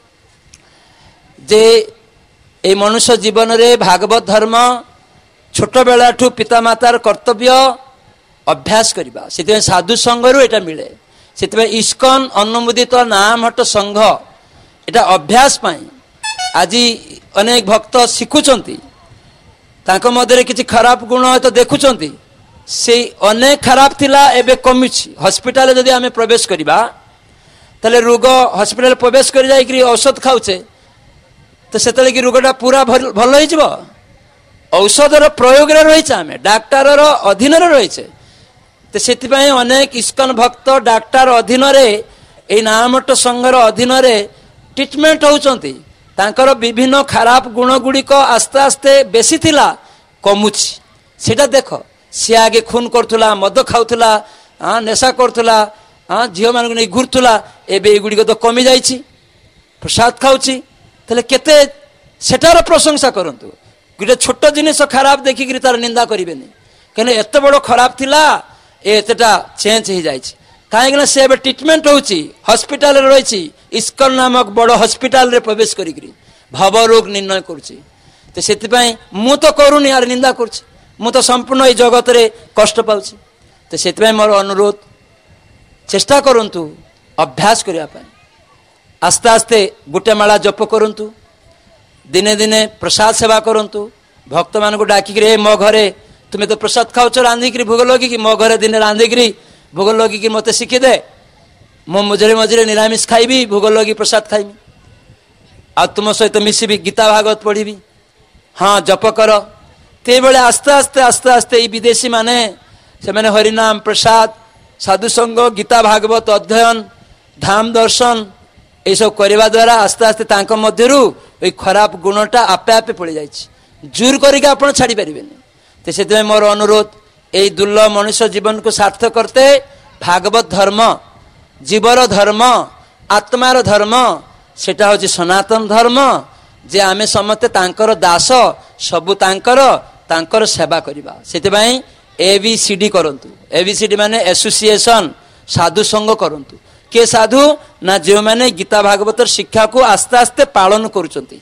जे ए मनुष्य जीवन रे भागवत धर्म छोट बेलाठू पिता मातार कर्तव्य अभ्यास करवा से साधु संघरू एटा मिले से इस्कन अनुमोदित नाम हट संघ एटा अभ्यास पाई आज अनेक भक्त शिखुचंती तांको मध्य किसी खराब गुण तो देखुचंती से अनेक खराब थिला एबे कमी हॉस्पिटल जदि आमे प्रवेश करिबा ताले रोग हॉस्पिटल प्रवेश कर जाई औषध खाऊचे तो से कि रोगटा पूरा भल हो औषधर प्रयोग रही आम डाक्तर अधीन रही तो से अनेक इस्कन भक्त डाक्तर अधीन ये नामट संघर अधीन ट्रिटमेंट होती विभिन्न खराब गुण गुड़िक आस्ते आस्ते बेसी थिला कमुची सेटा देख सी आगे खून करुला मद खाऊला हाँ नेशा करुला हाँ झील मान नहीं घूरला एवं युड़िक तो कमी जाइए प्रसाद खाऊची तेल केते सेटार प्रशंसा करंतु गोटे छोट जिनिस खराब देखिक तार निंदा करेंगे कहीं एत बड़ खराब थिला एतेटा चेंज हो जाए कहीं से ट्रिटमेंट होची हॉस्पिटल रही इस्कन नामक बड़ हॉस्पिटल रे प्रवेश करी भाव रोग निर्णय करुच्ची तो से मु तो करूनी यार निंदा करुच्ची मु तो संपूर्ण ये जगत रे कष्ट पाऊँ तो से मोर अनुरोध चेष्टा करंतु अभ्यास करने आस्ते आस्ते गोटे माला जप करंतु दिने दिने प्रसाद सेवा करंतु भक्त मान को डाकिक मो घरे तुम्हें तो प्रसाद खाऊच रांधिक भोग लगिकी मो घरे दिने रांधिक भोग लगिकी मत शिखीदे मो मझे मझे निरामिष खाइबी भोग लगी प्रसाद खाइबी आ तुम सहित मिसबी गीता भागवत पढ़ी हाँ जप कर ते बेले आस्ते आस्ते आस्ते आस्ते ये विदेशी माने से माने हरिनाम प्रसाद साधु संग गीता भागवत अध्ययन धाम दर्शन ये सब करने द्वारा आस्ते आस्ते तांको मध्यरु ओई खराब गुणटा आपे आपे पड़ जाए जोर करके आप छाड़ी पारे तो से मोर अनुरोध यही दुर्लभ मनुष्य जीवन को सार्थक करते भागवत धर्म जीवर धर्म आत्मार धर्म सेटा होची सनातन धर्म जे आमे समस्ते तांकर दास सबु तांकर सेवा करवा से एबीसीडी करंतु एबीसीडी माने एसोसिएशन साधु संग करंतु के साधु ना जो माने गीता भागवत शिक्षा को आस्ते आस्ते पालन करुचंती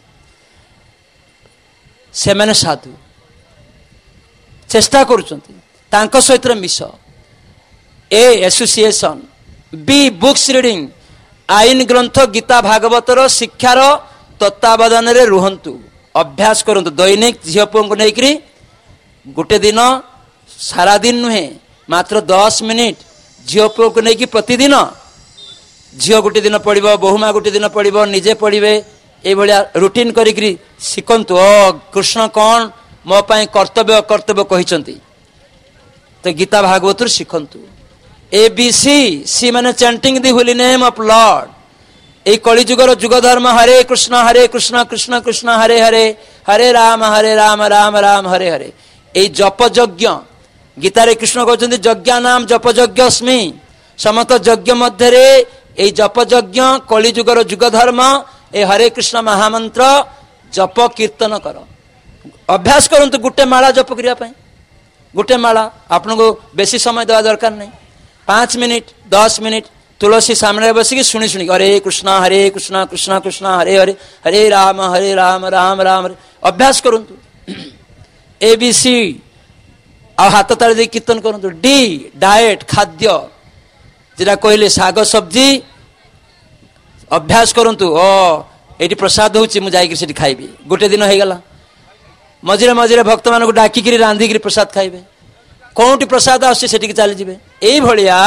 से माने साधु चेष्टा करुचंती तांको सहित मिश ए एसोसिएशन बी बुक्स रीडिंग आईन ग्रंथ गीता भागवतर शिक्षार तत्वावधान रे रुहंतु अभ्यास करंतु दैनिक झील पुओं को लेकरी गोटे दिन सारा दिन नुहे मात्र 10 मिनिट झील पुओं को लेकिन प्रतिदिन झील गोटे दिन पढ़ो बहुमा गोटे दिन पढ़ो निजे पढ़े ये रुटीन करी शिखंतु ओ कृष्ण कौन मो पाई कर्तव्य कर्तव्य कहते तो गीता भागवत शिखंतु ABC सी माने chanting the holy name of Lord ए कलिजुगर जुग धर्म हरे कृष्ण कृष्ण कृष्ण हरे हरे हरे राम राम राम हरे हरे। ये जप यज्ञ गीतारे कृष्ण कहते यज्ञा नाम जप यज्ञस्मि। समस्त यज्ञ मध्य ये जप यज्ञ कलिजुगर जुग धर्म ए हरे कृष्ण महामंत्र जप कीर्तन कर अभ्यास करंतु। गोटे माला जप करने गोटे माला आपन को बेसी समय देवा दरकार नहीं। 5 मिनिट 10 मिनिट तुलसी सामने बसिकी शुणी शुणी हरे कृष्ण कृष्ण कृष्ण हरे हरे हरे राम राम राम हरे अभ्यास करंतु। ABC आ हाथ ताली दे कीर्तन करंतु। डी डाएट खाद्य जेटा कहले साग सब्जी अभ्यास करंतु। एटी प्रसाद होची मु जाई कि खाइबी। गोटे दिन हो गला मझे मझे भक्त मान को डाकिक रांधिक प्रसाद खाइबे। कौटी प्रसाद आसे चली जिबे। एई भलिया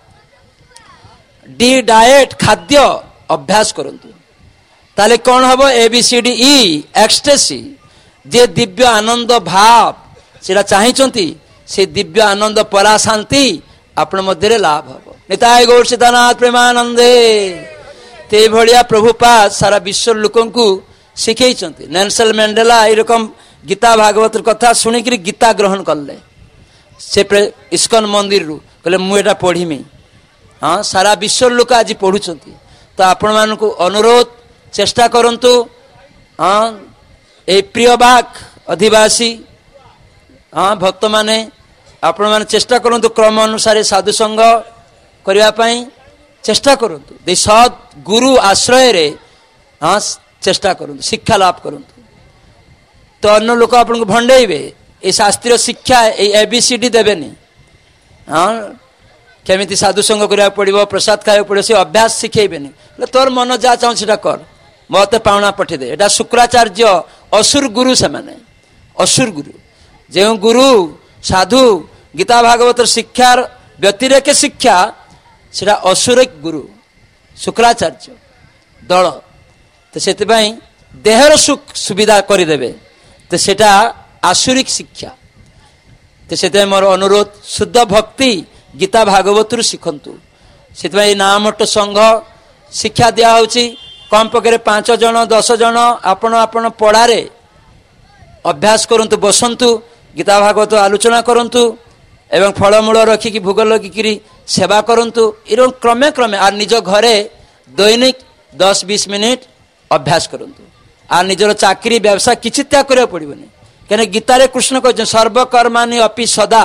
डी डाएट खाद्य अभ्यास करंतु। ताले कौन हबो ABCD E एक्सटेसी जे दिव्य आनंद भाव सेटा चाहिचंती से दिव्य आनंद परा शांति आपण मध्य लाभ हबो। निताय गौर सीतानाथ प्रेमानंदे। ते भलिया प्रभुपाद सारा विश्व लोकन को शिखैचंती। नेल्सन मंडेला ए रकम गीता भागवत कथा शुणिक गीता ग्रहण कले। से इस्कन मंदिर रु कहले मु एटा पढ़ीमी। हाँ सारा विश्व लोक आज पढ़ुंट। तो आपण मान को अनुरोध चेष्टा करंतु। हाँ ए प्रिय बाग अधिवासी हाँ भक्त माने आपण मान चेष्टा करंतु क्रम अनुसार साधु संग करने पाई चेष्टा करंतु। दे सद गुरु आश्रय रे हाँ चेष्टा करंतु शिक्षा लाभ करंतु। तो अन्य लोक आपन को भंडेबे ए शास्त्रीय शिक्षा ए ABCD देबेनी। हाँ केमिति साधु संग करिया पड़िबो प्रसाद खाया पड़े से अभ्यास शिखेबेनी। तोर मन जा चाहू सेटा कर मत पावना पठे दे। एटा शुक्राचार्य असुर गुरु से माने असुर गुरु जे गुरु साधु गीता भागवत शिक्षा व्यतिरेक शिक्षा सेटा असुरिक गुरु शुक्राचार्य दल। तो से देहर सुख सुविधा करदेवे तो सेटा आसुरिक शिक्षा। तो से मोर अनुरोध शुद्ध भक्ति गीता भागवत शिखंतु। से नामठ संघ शिक्षा दिया होची। कम पकड़े 5 जन 10 जन आपण आपण पढ़ारे अभ्यास करंतु बसंतु गीता भागवत आलोचना करंतु एवं फलमूल रखिकी भोग लगिकी सेवा करंतु। एवं क्रमे क्रमे आ निज घरे दैनिक 10-20 मिनिट अभ्यास करंतु। आ निजर चाकरी व्यवसाय किछि त्याग करिया पड़िबनी। कने गीतारे कृष्ण कहते सर्वकर्मानि अपि सदा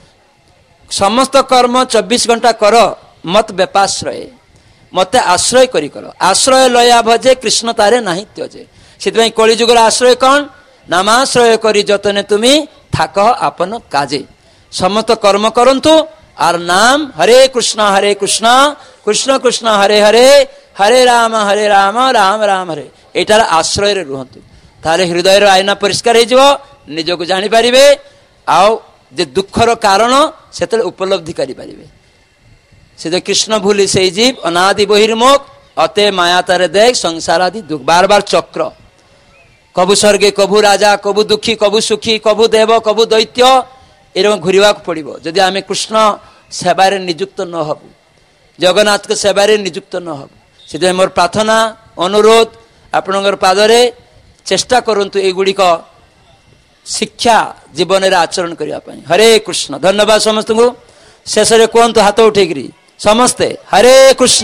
समस्त कर्म 24 घंटा कर मत व्यपाश्रय मत आश्रय करी कर। आश्रय लया भजे कृष्ण तारे नाही त्यजे। से कलिजुगर आश्रय कौन नामाश्रय करी जतने तुमी थाक आपन काजे। समस्त कर्म करंतु आर नाम हरे कृष्ण कृष्ण कृष्ण हरे हरे हरे राम राम राम हरे एटार आश्रय रे रुहंतु। ताले हृदय आईना परिष्कार हो निजको जानी पारिबे। आउ जे दुखर कारण से उपलब्धि करि पारिबे। से कृष्ण भूली से जीव अनादि बहिर्मुख अते माया तारे देख संसार आदि दुख बार बार चक्र कबू स्वर्गे कबू राजा कबू दुखी कबू सुखी कबू देव कबू दैत्य एरकम घूरवा पड़ो। जदि आम कृष्ण सेवार नियुक्त न हबु जगन्नाथ को सेवार नियुक्त न हबु। से मोर प्रार्थना अनुरोध आपणकर पादरे चेष्टा करंतु एगुड़िक शिक्षा जीवन में आचरण करने। हरे कृष्ण। धन्यवाद समस्त को। शेष में कहतु हाथ उठेकरी समस्ते हरे कृष्ण।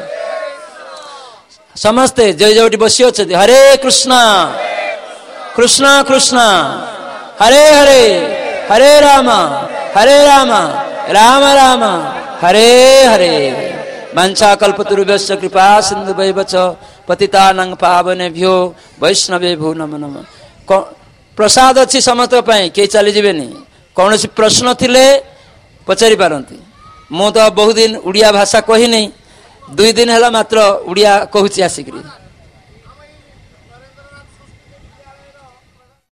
समस्ते जो जो बसी अच्छा हरे कृष्ण कृष्ण कृष्ण हरे हरे हरे राम राम राम हरे हरे। वंशा कल्पतरुभ्यश्च कृपा सिंधु वैवच पतितानां पावनेभ्यो वैष्णवेभ्यो नमो नमः। प्रसाद अच्छी समस्त के चली जीवेनी। कौन प्रश्न थिले पचारि पारंती। मु तो बहुत दिन उड़िया भाषा कही नहीं 2 दिन है मात्र उड़िया कहूँ आसिक